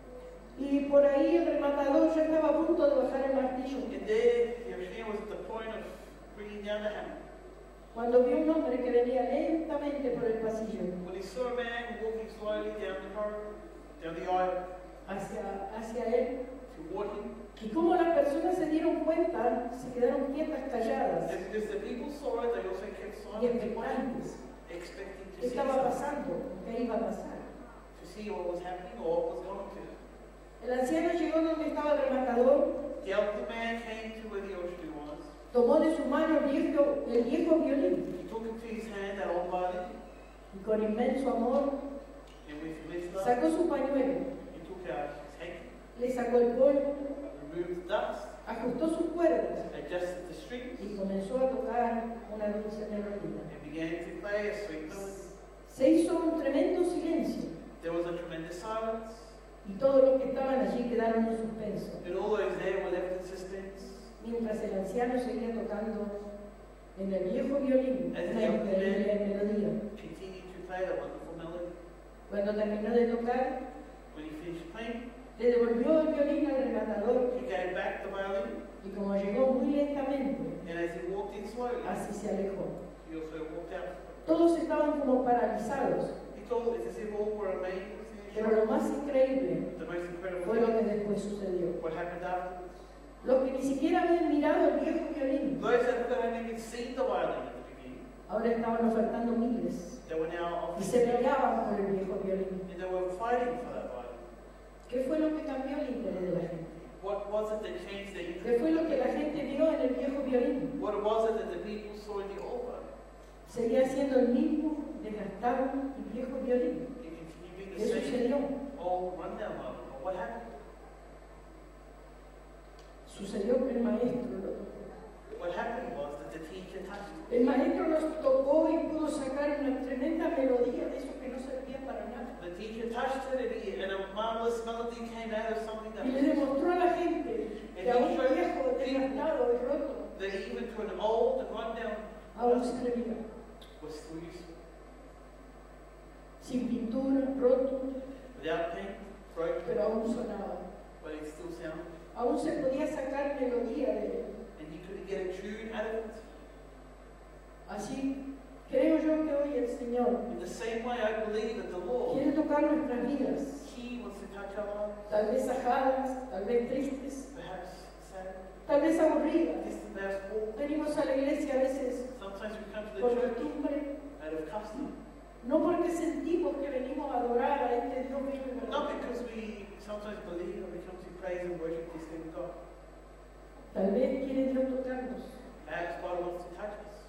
Y por ahí el rematador ya estaba a punto de bajar el martillo. And there, the auctioneer was at the point of bringing down the hammer. Cuando vio un hombre que venía lentamente por el pasillo When he saw a man walking slowly down the corridor, down the aisle, hacia, hacia él, toward him, y como las personas se dieron cuenta, se quedaron quietas, calladas and because the people saw it, they also kept y silent and watching, expectantes. expecting to ¿Qué see estaba something, pasando? ¿Qué iba a pasar? to see what was happening or what was going to. El anciano llegó donde estaba el rematador, The elder man came to where the auctioneer was. tomó de su mano el viejo, el viejo violín He took into his hand that old violin, y con inmenso amor and with immense love, sacó su pañuelo, he took out his handkerchief, le sacó el polvo, removed the dust, ajustó sus cuerdas adjusted the strings, y comenzó a tocar una dulce melodía. and began to play a sweet melody. Se hizo un tremendo silencio There was a tremendous silence, y todos los que estaban allí quedaron en suspenso, and all those there were left in suspense. mientras el anciano seguía tocando en el viejo violín una increíble melodía. Continued to play that wonderful melody. Cuando terminó de tocar, When he finished playing, le devolvió el violín al rematador he gave back the violin y Y como llegó muy lentamente, And as he walked in slowly, así se alejó. he also walked out. Todos estaban como paralizados, It's all, it's as if all were amazed. pero lo más increíble The most incredible fue lo que thing, después sucedió. what happened afterwards. Los que ni siquiera habían mirado el viejo violín, Those that hadn't even seen the violin at the beginning, ahora estaban ofertando miles they were now y offering se it, peleaban por el viejo violín. and they were fighting for that violin. ¿Qué fue lo que cambió el interés de la gente? What was it that changed their ¿Qué interest? fue lo que la gente vio en el viejo violín? What was it that the people saw in the old violin? Seguía siendo el mismo desgastado y viejo violín. It continued being ¿Qué the same sucedió? old rundown violin. What happened? Sucedió que el maestro lo tocó. What happened was that the teacher touched it. El maestro los tocó y pudo sacar una tremenda melodía de eso que no servía para nada. The teacher touched it, and, he, and a marvelous melody came out of something that Y le demostró a la gente que a un viejo desgastado y roto that even to an old and rundown aún servía. was still useful. Sin pintura, roto, Without paint, broken, pero aún sonaba. but it still sounded. Aún se podía sacar melodía de él. And you could get a tune out of it. Así creo yo que hoy el Señor In the same way, I believe that the Lord, quiere tocar nuestras vidas, He wants to touch our lives, tal vez ajadas, tal vez tristes, perhaps sad, tal vez aburridas. distant, perhaps awful. Venimos a la iglesia a veces Sometimes we come to the por church costumbre, out of custom, no porque sentimos que venimos a adorar a este Dios vivo y not verdadero. because we sometimes believe or we come to praise and worship this living God. Tal vez quiere Dios tocarnos. Perhaps God wants to touch us.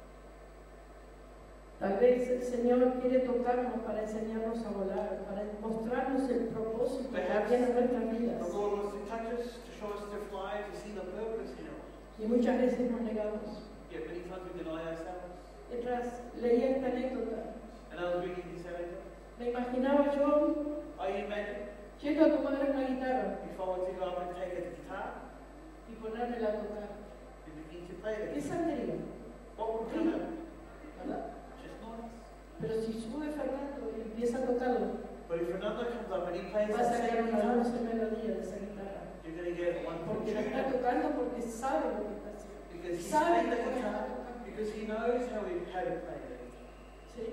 Tal vez el Señor quiere tocarnos para enseñarnos a volar, para mostrarnos el propósito que tiene en nuestras vidas. The Lord wants to touch us, to show us to fly, to see the purpose in our lives. Y muchas veces nos negamos. Yet many times we deny ourselves. Mientras leía esta anécdota, And I was reading this anecdote. me imaginaba yo Are you imagine yendo a tomar una guitarra if I were to go up and take a guitar y ponérmela a tocar. and begin to play ¿Qué it? saldría? What would come out? ¿Verdad? Just noise. Pero si sube Fernando y empieza a tocarlo, But if Fernando comes up and he plays va a that sacar same una guitar, dulce melodía de esa guitarra. you're going to get one Porque la está tune tocando porque sabe lo que está haciendo. because he's Sabe playing the cómo está guitar tocando. because he knows how, he, how to play it. ¿Sí?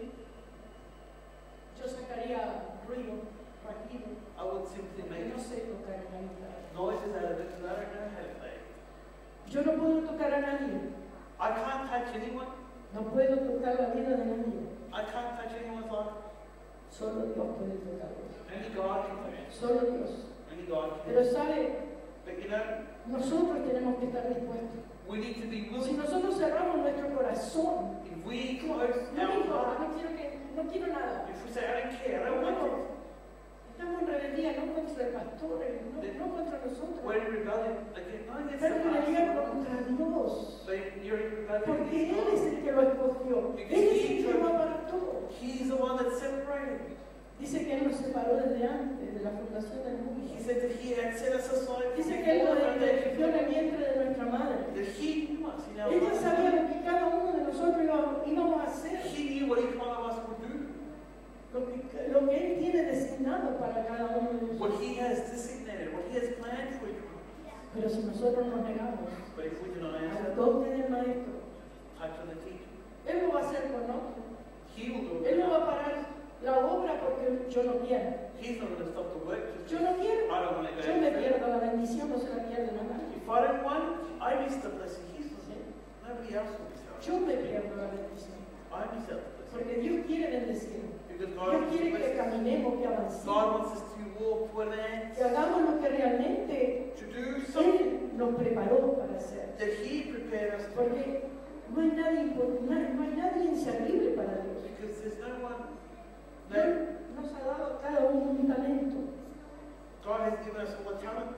Yo sacaría ruido, rajido, I would simply porque make no sé tocar una guitarra. noises out of it because I don't know how to play it. Yo no puedo tocar a nadie. I can't touch anyone. No puedo tocar la vida de nadie. I can't touch anyone's life. Solo Dios puede tocarlos. Only God can touch it. Solo Dios. Only God can. Pero sabe, But you know, nosotros tenemos que estar dispuestos. we need to be Si willing. nosotros cerramos nuestro corazón, If we no, close no me our importa, heart, no quiero, que, no quiero nada. if we say, I don't care, I don't want Vamos, it, estamos en rebeldía, no contra el pastor, no, no contra nosotros. we're in rebellion again. Not against Pero the en realidad pastor, contra Dios. but you're in rebellion Porque Él es against el God. que lo escogió. Él es el que lo apartó. He's the one that separated. Dice que Él nos separó desde antes de la fundación del mundo. He said that He had set us aside Dice que Él nos before the identificó en el foundation. vientre de nuestra madre. That He knew us in our Ella lives. sabía lo que cada uno de nosotros íbamos, íbamos a hacer. He knew what each one of us would do. Lo que, lo que Él tiene designado para cada uno de What nosotros. He has designated, what He has planned for each one of us. Pero si nosotros nos negamos But if we deny al ourselves, toque del maestro, touch on the teacher, Él lo va a hacer con otro. He will do Él it. no va a parar la obra porque yo no quiero. He's not going to stop the work. Just Yo no quiero. I don't want to go. Yo me through. pierdo la bendición, no se la pierden a nadie. If I don't want it, I miss the blessing. He's not. ¿Sí? Nobody else will miss out. Yo me pierdo la bendición. I miss out the blessing. Porque Dios quiere bendecir. Because God Dios wants to quiere que bless us. caminemos, que God avancemos, wants us to walk toward land, que hagamos lo que realmente to do something Él nos preparó para hacer. that He prepared us to do. Porque no hay nadie, impor- no hay, no hay nadie inservible para Dios. Because there's no one. No, Él nos ha dado a cada uno un talento. God has given us all the talent.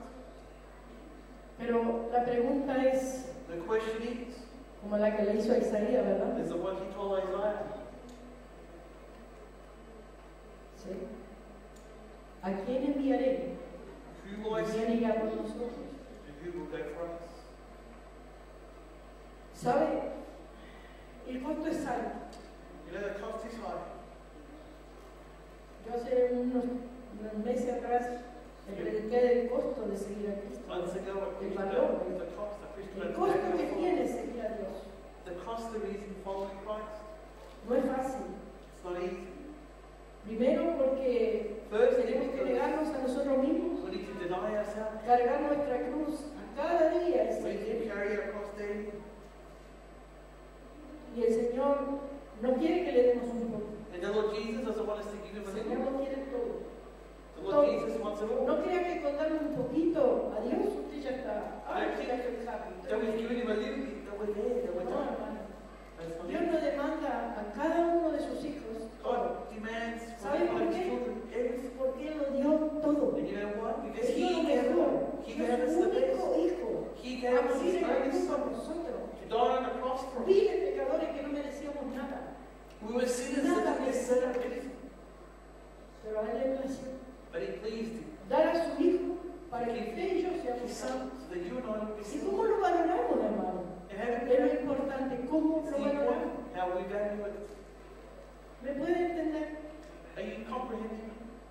Pero la pregunta es, The question is, como la que le hizo a Isaías, ¿verdad? is the one He told Isaiah, ¿Sí? ¿A quién enviaré? who will I ¿Quién send? irá por nosotros? And who will go for us? ¿Sabe? El costo es alto. You know, the cost is high. Yo hace unos, unos meses atrás le prediqué del costo de seguir a Cristo. Months ago, El it valor. was the cost of cargar nuestra cruz a cada día es We need to seguir. carry our cross daily. Y el Señor no quiere que le demos un poco. And the Lord Jesus doesn't want us to give him El a Señor little. no quiere todo. The Lord Jesus wants it all. No crea que con darle un poquito a Dios usted ya está. Ay, usted ya está happy. That we've given him a little bit, that we're there, that we're No, done. hermano. That's not Dios it. no demanda a cada uno de sus hijos todo. God demands from ¿Sabe each por one of his qué? children everything. Porque Él lo dio todo. And you know why? Because Él dio he lo gave, mejor. he Dio gave us su the único best. hijo He a gave us morir his en la only cruz por son nosotros. to die on the cross for us. Viles pecadores que no merecíamos nada. We were sinners that didn't deserve anything. Pero a Él le plació But he pleased him. dar a su hijo para que usted y yo seamos His salvos. son, so that you and I would be ¿Y saved. cómo lo valoramos, hermano? And how do Es lo we importante, ¿cómo It's lo the valoramos? important, how we value it. ¿Me puede entender? Are you comprehending?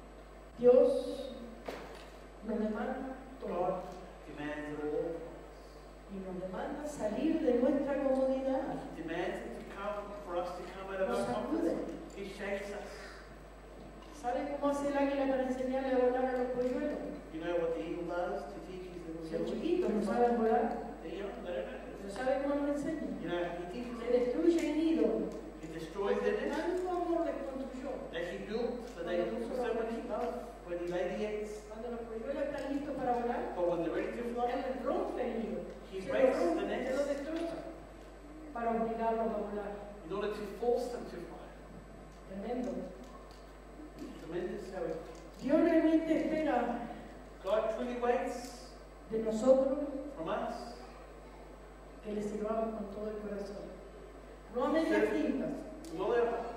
Dios nos demanda todo God demands it all. y nos demanda salir de nuestra comodidad. He demands it to come, for us to come out of Nos our comfort sacude. zone. He shakes us. ¿Sabe cómo hace el águila para enseñarle a volar a los polluelos? You know what the eagle does to teach his little Son young chiquitos, no ones? saben volar. They're young, they don't know. Pero ¿sabe cómo nos enseña? You know, he teaches Le them. destruye el nido. He destroys their nest. Tanto amor les construyó. That he built, so they built so much love when he laid the eggs. Cuando los polluelos están listos para volar, But when they're ready to fly, Él les rompe el nido. he Se breaks lo the rompe, se lo nest destroza para obligarlos a volar. in order to force them to fly. Tremendo. Tremendous how it. Dios realmente espera God truly waits de nosotros from us que le sirvamos con todo el corazón. No a medias tintas, with all our heart,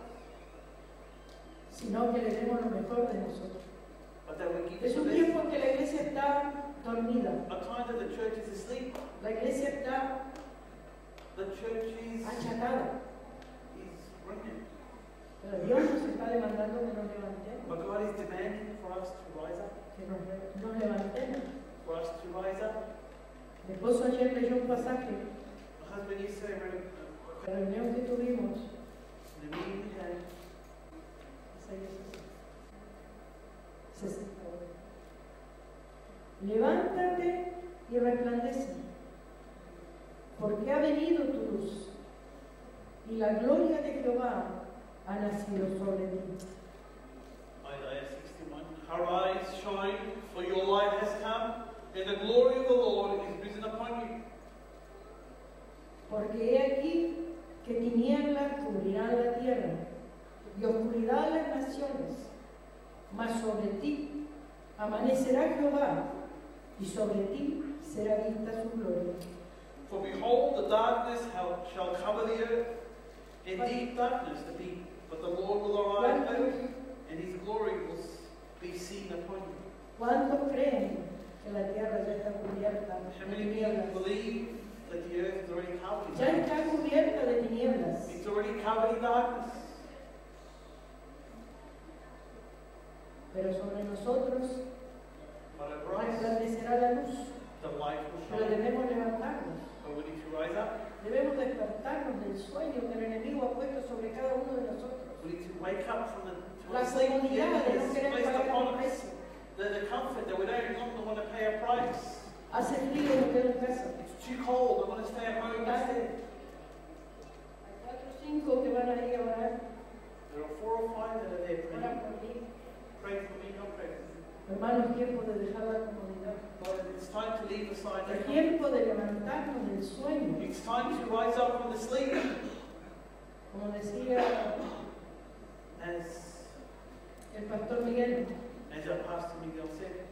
sino que le demos lo mejor de nosotros. but that we give Es the un best. tiempo en que la iglesia está dormida. A time that the church is asleep, La iglesia está the church is, achatada. is running. Pero Dios nos está demandando que nos levantemos. But God is demanding for us to rise up, Que nos, nos levantemos. for us to rise up. Mi esposo ayer leyó un pasaje My husband yesterday read a, de la reunión que tuvimos. the meeting we had. sesenta. Levántate y resplandece, porque ha venido tu luz, y la gloria de Jehová ha nacido sobre ti. Isaiah sixty-one. Arise, shine, for your light has come, and the glory of the Lord is risen upon you. Porque he aquí que tinieblas cubrirán la tierra, y oscuridad las naciones, mas sobre ti amanecerá Jehová, y sobre ti será vista su gloria. For behold, the darkness shall shall cover the earth, and deep darkness the deep. But the Lord will arise over you, and his glory will be seen upon you. ¿Cuántos creen que la tierra ya está cubierta How de many tinieblas? people believe that the earth is already covered in Ya darkness? está cubierta de tinieblas. It's already covered in darkness. Pero sobre nosotros But it rises, resplandecerá la luz. the light will Pero shine. debemos levantarnos. But we need to rise up. Debemos despertarnos del sueño que el enemigo ha puesto sobre cada uno de nosotros. We need to wake up from the, from La the sleep the comodidad de enemy no has querer placed pagar upon un us. precio. The, the comfort that we don't longer want to pay a price. Hace frío, me quedo en casa. It's too cold. I want to stay at home instead. Hay cuatro o cinco que van a ir a orar. There are four or five that are there Oran praying. por mí. Pray for me, not pray for me. Hermano, es tiempo de dejar la comodidad. But it's time to leave aside Es that comfort. tiempo de levantarnos del sueño. It's time to rise up from the sleep. Como decía As, el pastor Miguel, as our Pastor Miguel said,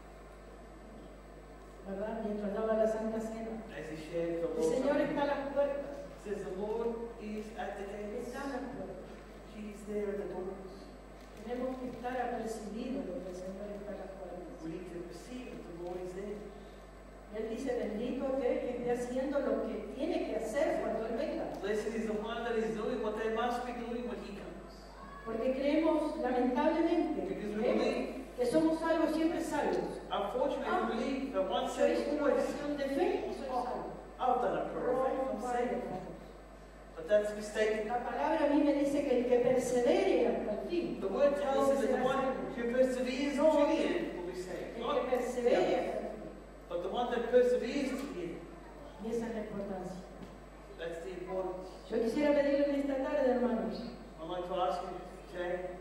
¿verdad? Mientras daba la Santa Cena. as he shared the El Lord's Señor Supper, está a las puertas. says the Lord is at the gates. Está a las puertas. He's there at the doors. Tenemos que estar apercibidos de que el Señor está a las puertas. We need to perceive that the Lord is there. Él dice, bendito aquel que esté haciendo lo que tiene que hacer cuando Él venga. Blessed is the one that is doing what they must be doing when he comes. Porque creemos, lamentablemente, Because we creemos believe, que somos salvos, siempre salvos. unfortunately, we believe that once Yo saved, hice una always. oración de fe y soy salvo. I've done a prayer of faith, I'm saved. But that's mistaken. La palabra a mí me dice que el que persevere hasta el fin, The word tells us that the será one salvo. who perseveres to the end will be saved. El Not que persevere the other. hasta el fin. but the one that perseveres to the end. Y esa es la importancia. That's the importance. Yo quisiera pedirle en esta tarde, hermanos, I'd like to ask you today,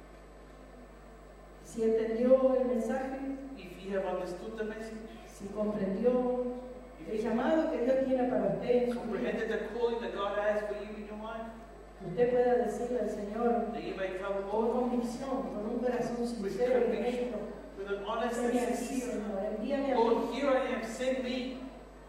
si entendió el mensaje, if you have understood the message, si comprendió el llamado que Dios tiene para usted en su vida, comprehended the calling that God has for you in your life, usted pueda decirle al Señor that you may tell the con Lord convicción, con un corazón with sincero y conviction, honesto, with an honest and envíame aquí, sincere, Señor, envíame aquí. Lord, here I am, send me.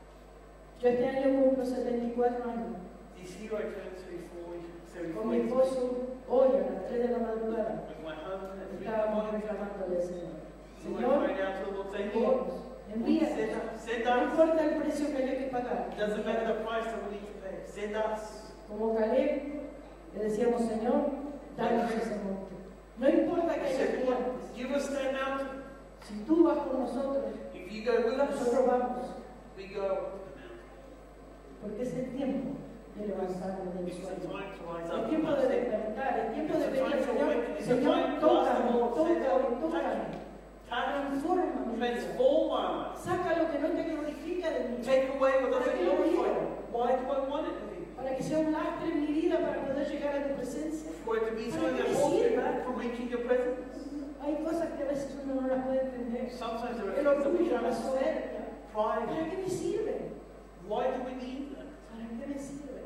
Yo este año cumplo setenta y cuatro años. This year I turned seventy-four, Con mi seventy-four years. esposo, hoy a las tres de la madrugada, With my husband at three in the estábamos morning, reclamándole al Señor. we were Señor, crying out to the Lord, saying, Lord, envíanos, envíanos. send, send No us. importa el precio que haya que pagar. It doesn't matter the price that we need to pay. Send us. Como Caleb, le decíamos, Señor, danos ese monte. No importa que We haya said, Lord, gigantes. give us that mountain. Si tú vas con nosotros, If you go with us, nosotros vamos. we go up the mountain. Porque es el tiempo de levantarnos del It's the sueño. time to rise Es up. tiempo de despertar. Es tiempo de It's the pedir time al to Señor, awaken. It's the Señor, time to ask the tócame, Lord, tócame, Señor, tócame. touch Transforma mi me. vida. Transform my life. Saca lo que no te glorifica de mí. Take away what ¿Para doesn't qué lo glorify quiero? you. Why do I want it with you? Para que sea un lastre en mi vida para poder llegar a tu presencia. For it to be Para something que that me holds you sirva. from reaching your presence. Hay cosas que a veces uno no las puede entender. Sometimes there are El things that we orgullo, don't la understand. soberbia. ¿Para Pride. qué me sirven? Why do we need that? ¿Para qué me sirven?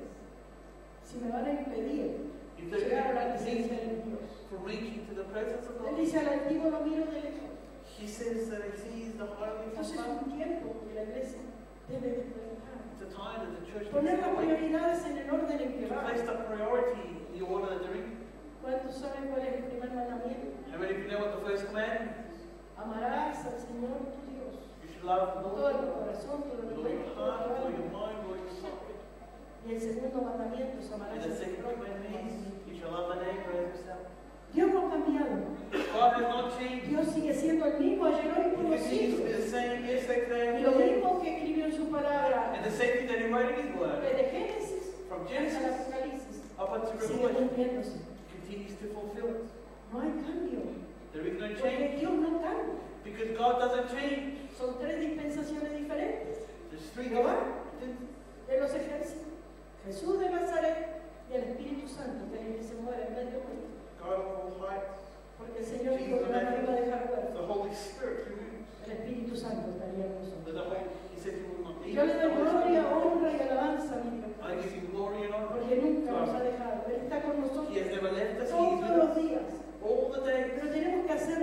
Si me van a impedir If they're llegar a la going to keep presencia de me Dios. from reaching to the presence of Él God. dice al antiguo lo miro de lejos. He says that he sees the highly Entonces es from un tiempo que la iglesia debe despertar. It's a time that the church Poner needs las to wake. prioridades en el orden en que To va. place the priority in the order that they're in. ¿Cuántos saben cuál es el primer mandamiento? How many of you know what the first commandment is? Amarás al Señor tu Dios You should love the con todo Lord tu corazón, todo with tu all your mente, todo heart, tu with all alma. your mind, with all your soul. Y el segundo mandamiento es amarás And a the tu second prójimo. commandment is you shall love the neighbor as yourself. Dios no ha cambiado. God has not changed. Dios sigue siendo el mismo ayer, hoy y por He los continues to be siglos. the same yesterday, today, Y and lo forever. mismo que escribió en su palabra, And the same thing that he wrote in his word desde Génesis from hasta el Genesis Apocalipsis, up unto sigue Revelation cumpliéndose. continues to fulfill it. No hay cambio, There is no change porque Dios no cambia. because God doesn't change. Son tres dispensaciones diferentes. There's three Jehová different de los ejércitos, Jesús de Nazaret y el Espíritu Santo, que es el que se muere en medio de nosotros. God of all heights, Porque el Señor dijo que no nos iba a dejar the huérfanos. Holy Spirit who moves. El Espíritu Santo estaría en That nosotros. the Holy, he said he will not leave Yo le us. doy gloria, honra y alabanza, mi Dios, I give him glory and honor. porque nunca nos ha dejado. Él está con He nosotros has never left us. He is todos with los us días. all the day. Pero tenemos que hacer,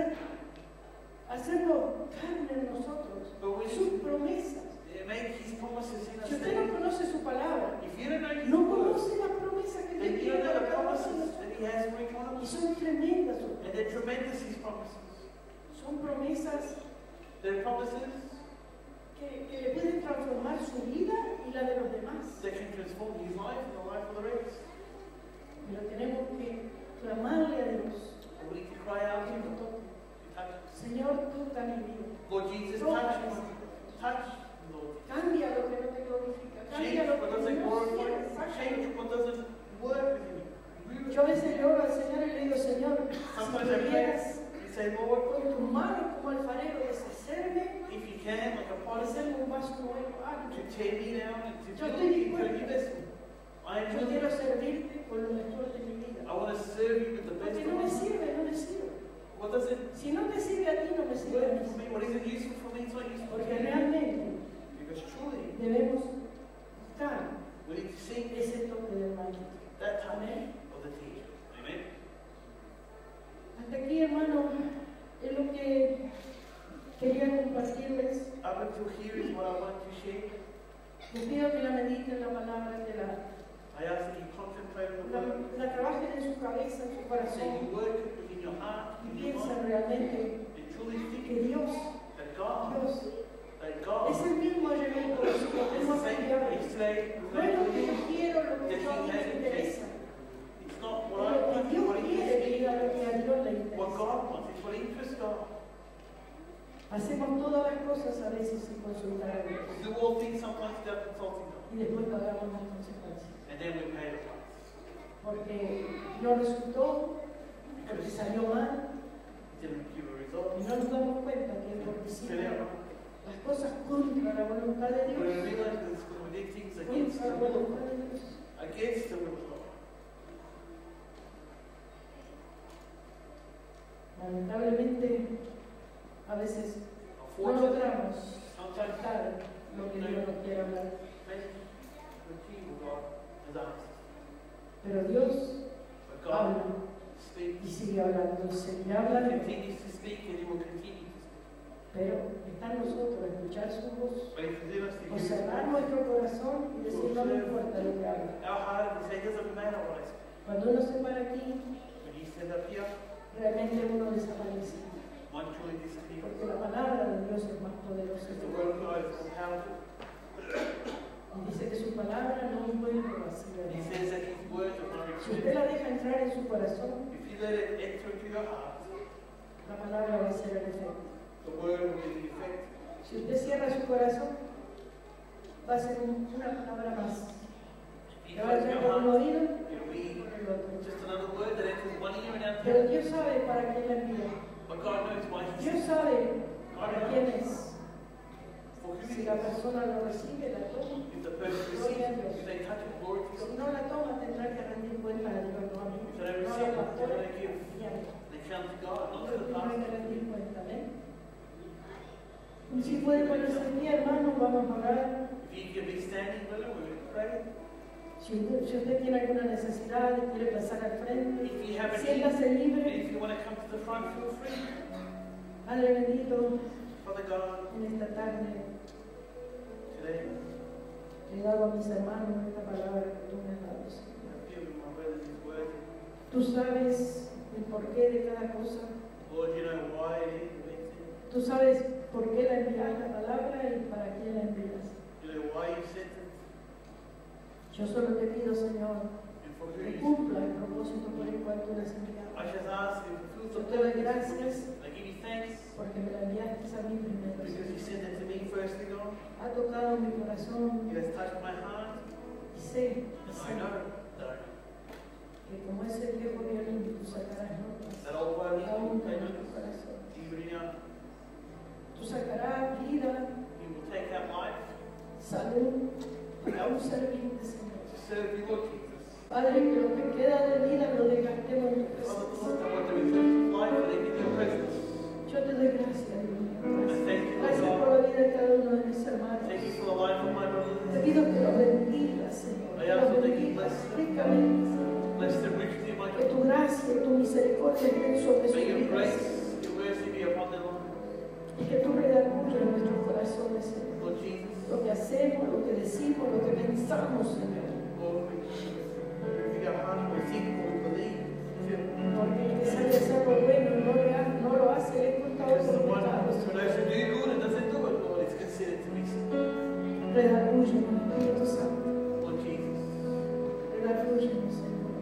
hacerlo carne en nosotros, But we sus need promesas. to make his promises in us. Si usted no conoce su palabra, If you don't know his no word, conoce las promesas que then Él you tiene don't know para the cada uno de promises nosotros. that he has for each one of Y us. son tremendas sus And they're tremendous, his promises. Son promesas They're promises que, que le pueden transformar su vida y la de los demás. that can transform his life and the life of the rest. Pero tenemos que clamarle a Dios But we need to cry out to que him. nos toque. Touch. Señor, toca mi vida. Lord Jesus, Toca touch mis me. hijos. Touch, Lord. Cambia lo que no te glorifica. Change Cambia lo what que doesn't no glorify quieres. you. Sácalo. Change what doesn't work with you. Remove it. Yo a veces le oro al Señor y le digo, Señor, si Sometimes I pray, pudieras you say, Lord, con tus manos como alfarero deshacerme if you can, like a y potter, hacerme un vaso nuevo, hazlo. to tear me down and to Yo build estoy me into a dispuesta. new vessel. I am Yo willing. quiero servirte con lo mejor de mi vida. I want to serve you with the best Porque of no my me life. sirve, no me sirve. What does it Si no te sirve a ti, no me sirve a work for mí. me? What isn't useful for me is not useful Porque for you. realmente Because truly, debemos buscar we need to seek ese toque del maestro. that touch Amén. of the teacher. Amen. Hasta aquí, hermano, es lo que quería compartirles. Up until here is what I want to share. Les pido que la mediten la palabra, que la, I ask that you contemplate on the la, word, la trabajen en su cabeza, en su that corazón, you work it within your heart, y in your piensen mind, realmente and truly que think Dios, that God, Dios, that God es el mismo ayer hoy por los siglos, Él is no the ha same cambiado. yesterday, No es lo que today, yo quiero, lo que that yo a mí He me hasn't interesa. changed. It's not Es what I lo que want, Dios what quiere interests que me, diga lo que a Dios le what interesa. God wants, it's what interests God. Hacemos todas las cosas a veces sin consultar a Dios. We do all things sometimes without consulting God, Y después pagamos las consecuencias. and then we pay the price. Porque no resultó, porque salió mal, It didn't give a y result. no nos damos cuenta que es porque It siempre didn't las cosas contra la voluntad de When we Dios, realize that it's going to do things against contra the la will of voluntad God, de Dios. against the will of God. Lamentablemente, a veces no Unfortunately, logramos sometimes captar lo que Dios nos quiere hablar. faith to achieve what God has asked. Pero Dios But God habla y speaks, sigue hablando y seguirá He hablando. continues to speak, and He will continue to speak. Pero está en nosotros escuchar su voz, But it's within us to o hear cerrar His voice. nuestro corazón y decir no me importa lo que haga. Our heart and say, it doesn't matter what I say. Cuando uno se para aquí, When He said up here, realmente uno desaparece. one truly disappears. Porque la palabra de Dios es más poderosa. Because the word of God is more powerful. Y dice que su palabra no vuelve vacía. He says that His word does not Si usted return. la deja entrar en su corazón, If you let it enter into your heart, la palabra va a ser el efecto. the word will be the effect. Si usted cierra su corazón, va a ser un- una palabra más. If Que you va a close entrar your por un heart, oído it'll be y por el otro. just another word that enters one ear and out the Pero other. Dios sabe para quién la envía. But God knows why He Dios sent it. sabe God para knows quién es. for who Si He la is. persona lo recibe, la toma. If the person receives it, if they touch it, glory to Si God. no la toma, tendrá que rendir cuenta a Dios, no a mí. If they don't No a receive la it, pastora. they don't give. ni a mí. They come to God, not to Dios the tendrá que pastor. rendir cuenta, ¿eh? Y si puede ponerse en pie, hermano, vamos a orar. If you can be standing, brother, we will pray. Si usted, si usted tiene alguna necesidad y quiere pasar al frente, If you have a need, siéntase and libre. if you want to come to the front, feel free. Padre bendito, Father God, en esta tarde today, le he dado a mis hermanos esta palabra que tú me has dado, Señor. I've given my brothers His word. Tú sabes el porqué de cada cosa. Lord, you know why it is the thing. Tú sabes por qué la envías la palabra y para quién la envías. You know why you sent it, Yo solo te pido, Señor, and for who que you cumpla el propósito por el cual tú la has enviado. I just ask you to fulfill Yo the te doy purpose. gracias I give you thanks porque me la enviaste a mí primero. because you sent it to me firstly, Lord. Ha tocado mi corazón It has touched my heart, y sé, and I sé know that que como ese viejo violín tú sacarás notas that old violin aún will play en tu notes, corazón. even in our, Tú sacarás vida, He will take out life salud para un servirte, Señor. to serve you, Lord Jesus. Padre, que lo que queda de vida lo desgastemos en tu Father, presencia. Lord, I want to be filled with life and live in your presence. Yo te doy gracias, Dios mío. Gracias, Thank you, gracias Lord. por la vida de cada uno de mis hermanos. Thank you for the life of my brothers Te and sisters. pido que los bendigas, Señor. I Que ask los that you bendigas bless them. ricamente, Señor. Bless them richly, my Que God. tu gracia y tu misericordia estén sobre sus May your vidas. grace, your mercy be upon their lives. Y que tú redacuyas en nuestros corazones, Señor. Lord Jesus, Lo que hacemos, lo que decimos, lo que pensamos, Señor. Lord, we reveal our heart, we think what we believe, feel. Porque el que sabe hacer lo bueno y no, le ha- no lo hace, le es contado Because the por one pecado, who Señor. knows to do good and doesn't do it, Lord, is considered to be sin. Redacúyenos, Espíritu Santo. Lord Jesus, Redacúyenos, Señor.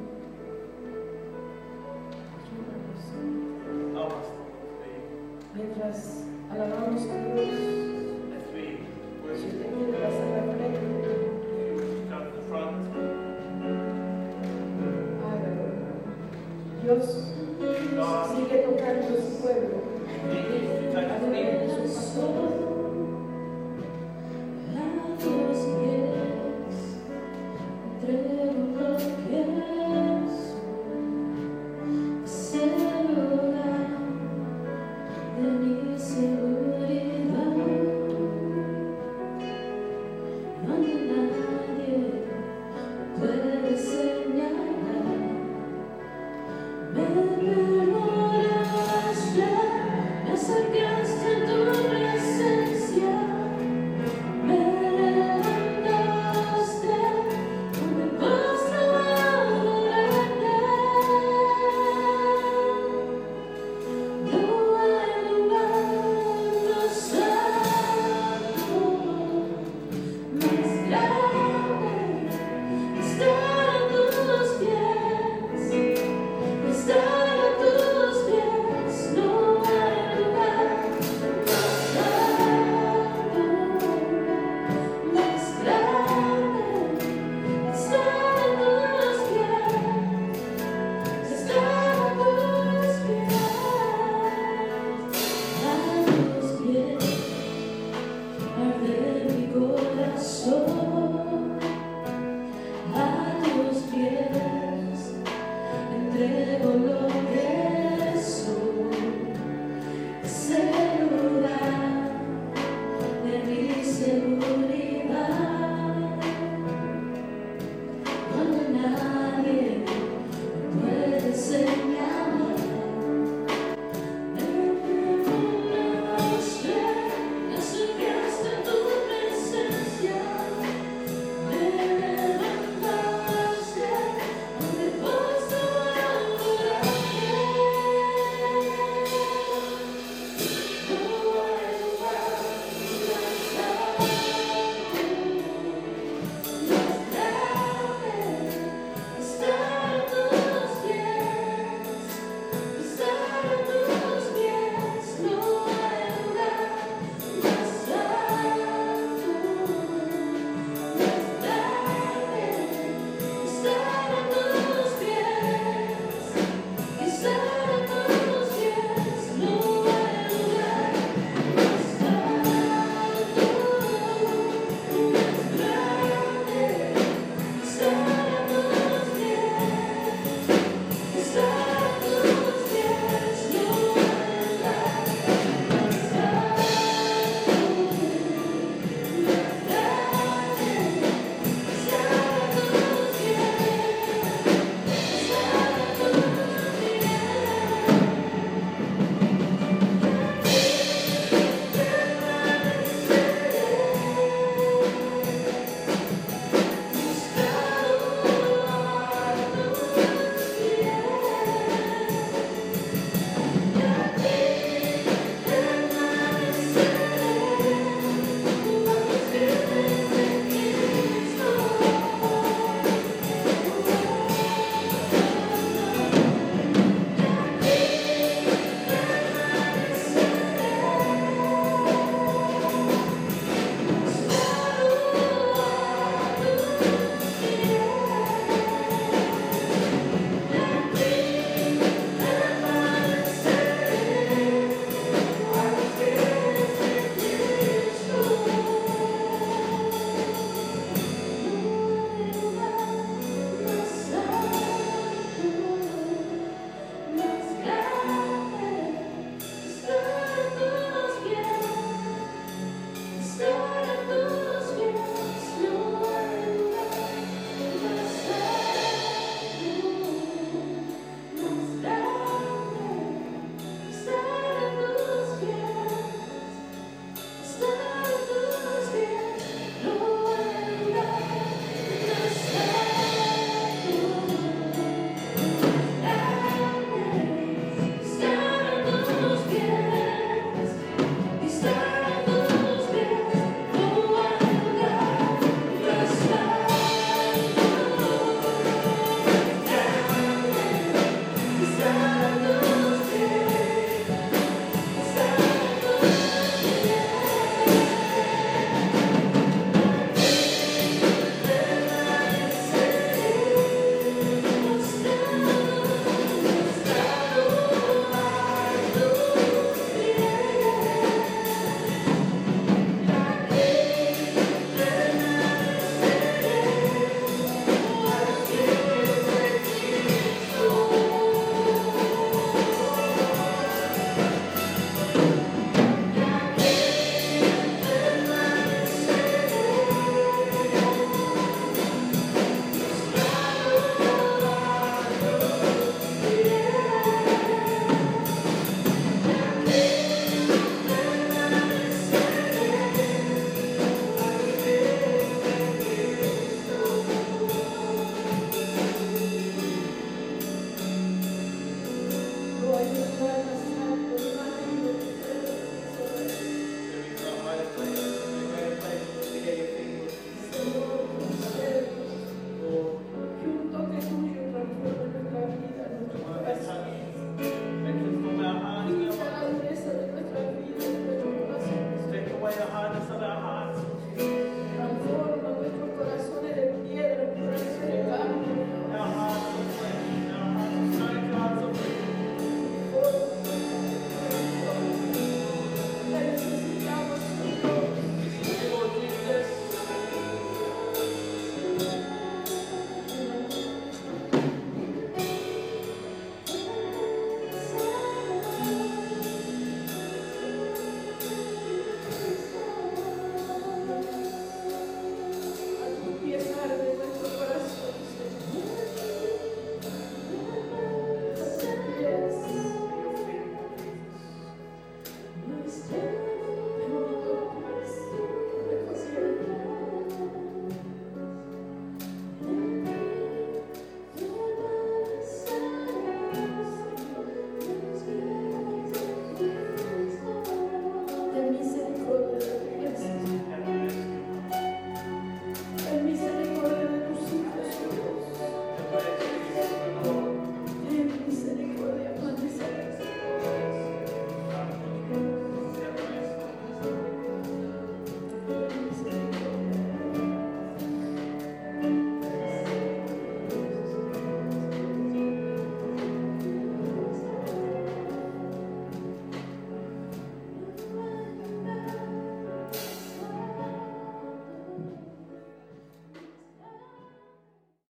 Ayúdanos, Señor. help us, Lord, to be, Mientras alabamos a Dios, as we si worship usted you, quiere pasar al frente, come to the front. hágalo, hermano. Dios God, sigue tocando a su pueblo. continue to touch A us través here. de sus pastores. Más grande So